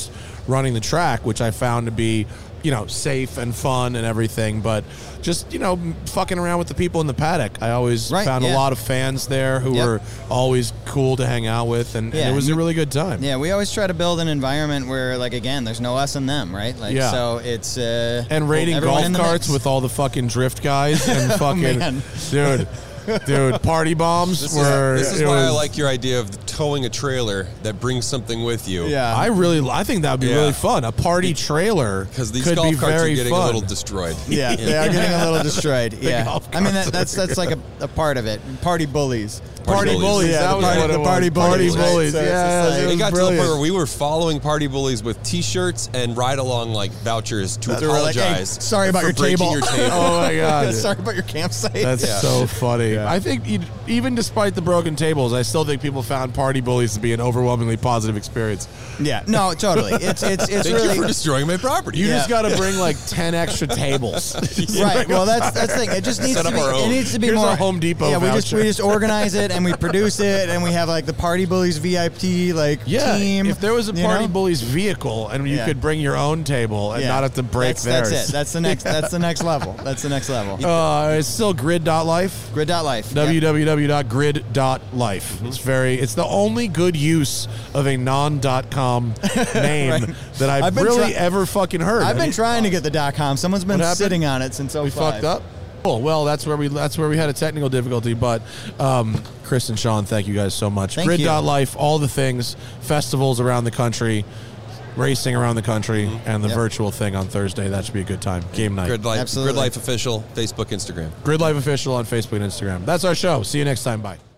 running the track, which I found to be, safe and fun and everything, but just, fucking around with the people in the paddock. I always found a lot of fans there who were always cool to hang out with, and it was a really good time. Yeah, we always try to build an environment where, like, again, there's no us and them, right? So it's... and raiding golf carts with all the fucking drift guys and fucking... Dude, party bombs This is why I like your idea of towing a trailer that brings something with you. Yeah, I think that would be really fun. A party trailer, because these golf carts are getting a little destroyed. Yeah, they are getting a little destroyed. Yeah, I mean that's like a part of it. Party bullies. Party bullies. That was what it was. Party bullies. Yeah, it got to the point where we were following party bullies with T-shirts and ride-along vouchers to apologize. Like, hey, sorry about your table. Oh my god! Sorry about your campsite. That's so funny. Yeah. I think even despite the broken tables, I still think people found party bullies to be an overwhelmingly positive experience. Yeah, no, totally. It's Thank really you for destroying my property. You just got to bring 10 extra tables. Right. Well, that's the thing. It just needs to be. It needs to be Here's more a Home Depot. Yeah, voucher. we just organize it and we produce it and we have the Party Bullies VIP team. If there was a Party Bullies vehicle and you could bring your own table and not have to break theirs. That's it. That's the next. That's the next level. That's the next level. It's still grid.life. Grid.life. www.grid.life. It's the only good use of a non.com name that I've really ever fucking heard. I've been trying to get the .com. Someone's been sitting on it since 05. We fucked up. Cool. Well, that's where we had a technical difficulty, but Chris and Sean, thank you guys so much. Grid.life, all the things, festivals around the country, racing around the country, and the virtual thing on Thursday. That should be a good time. Game night. Grid Life Official, Facebook, Instagram. Grid Life Official on Facebook and Instagram. That's our show. See you next time. Bye.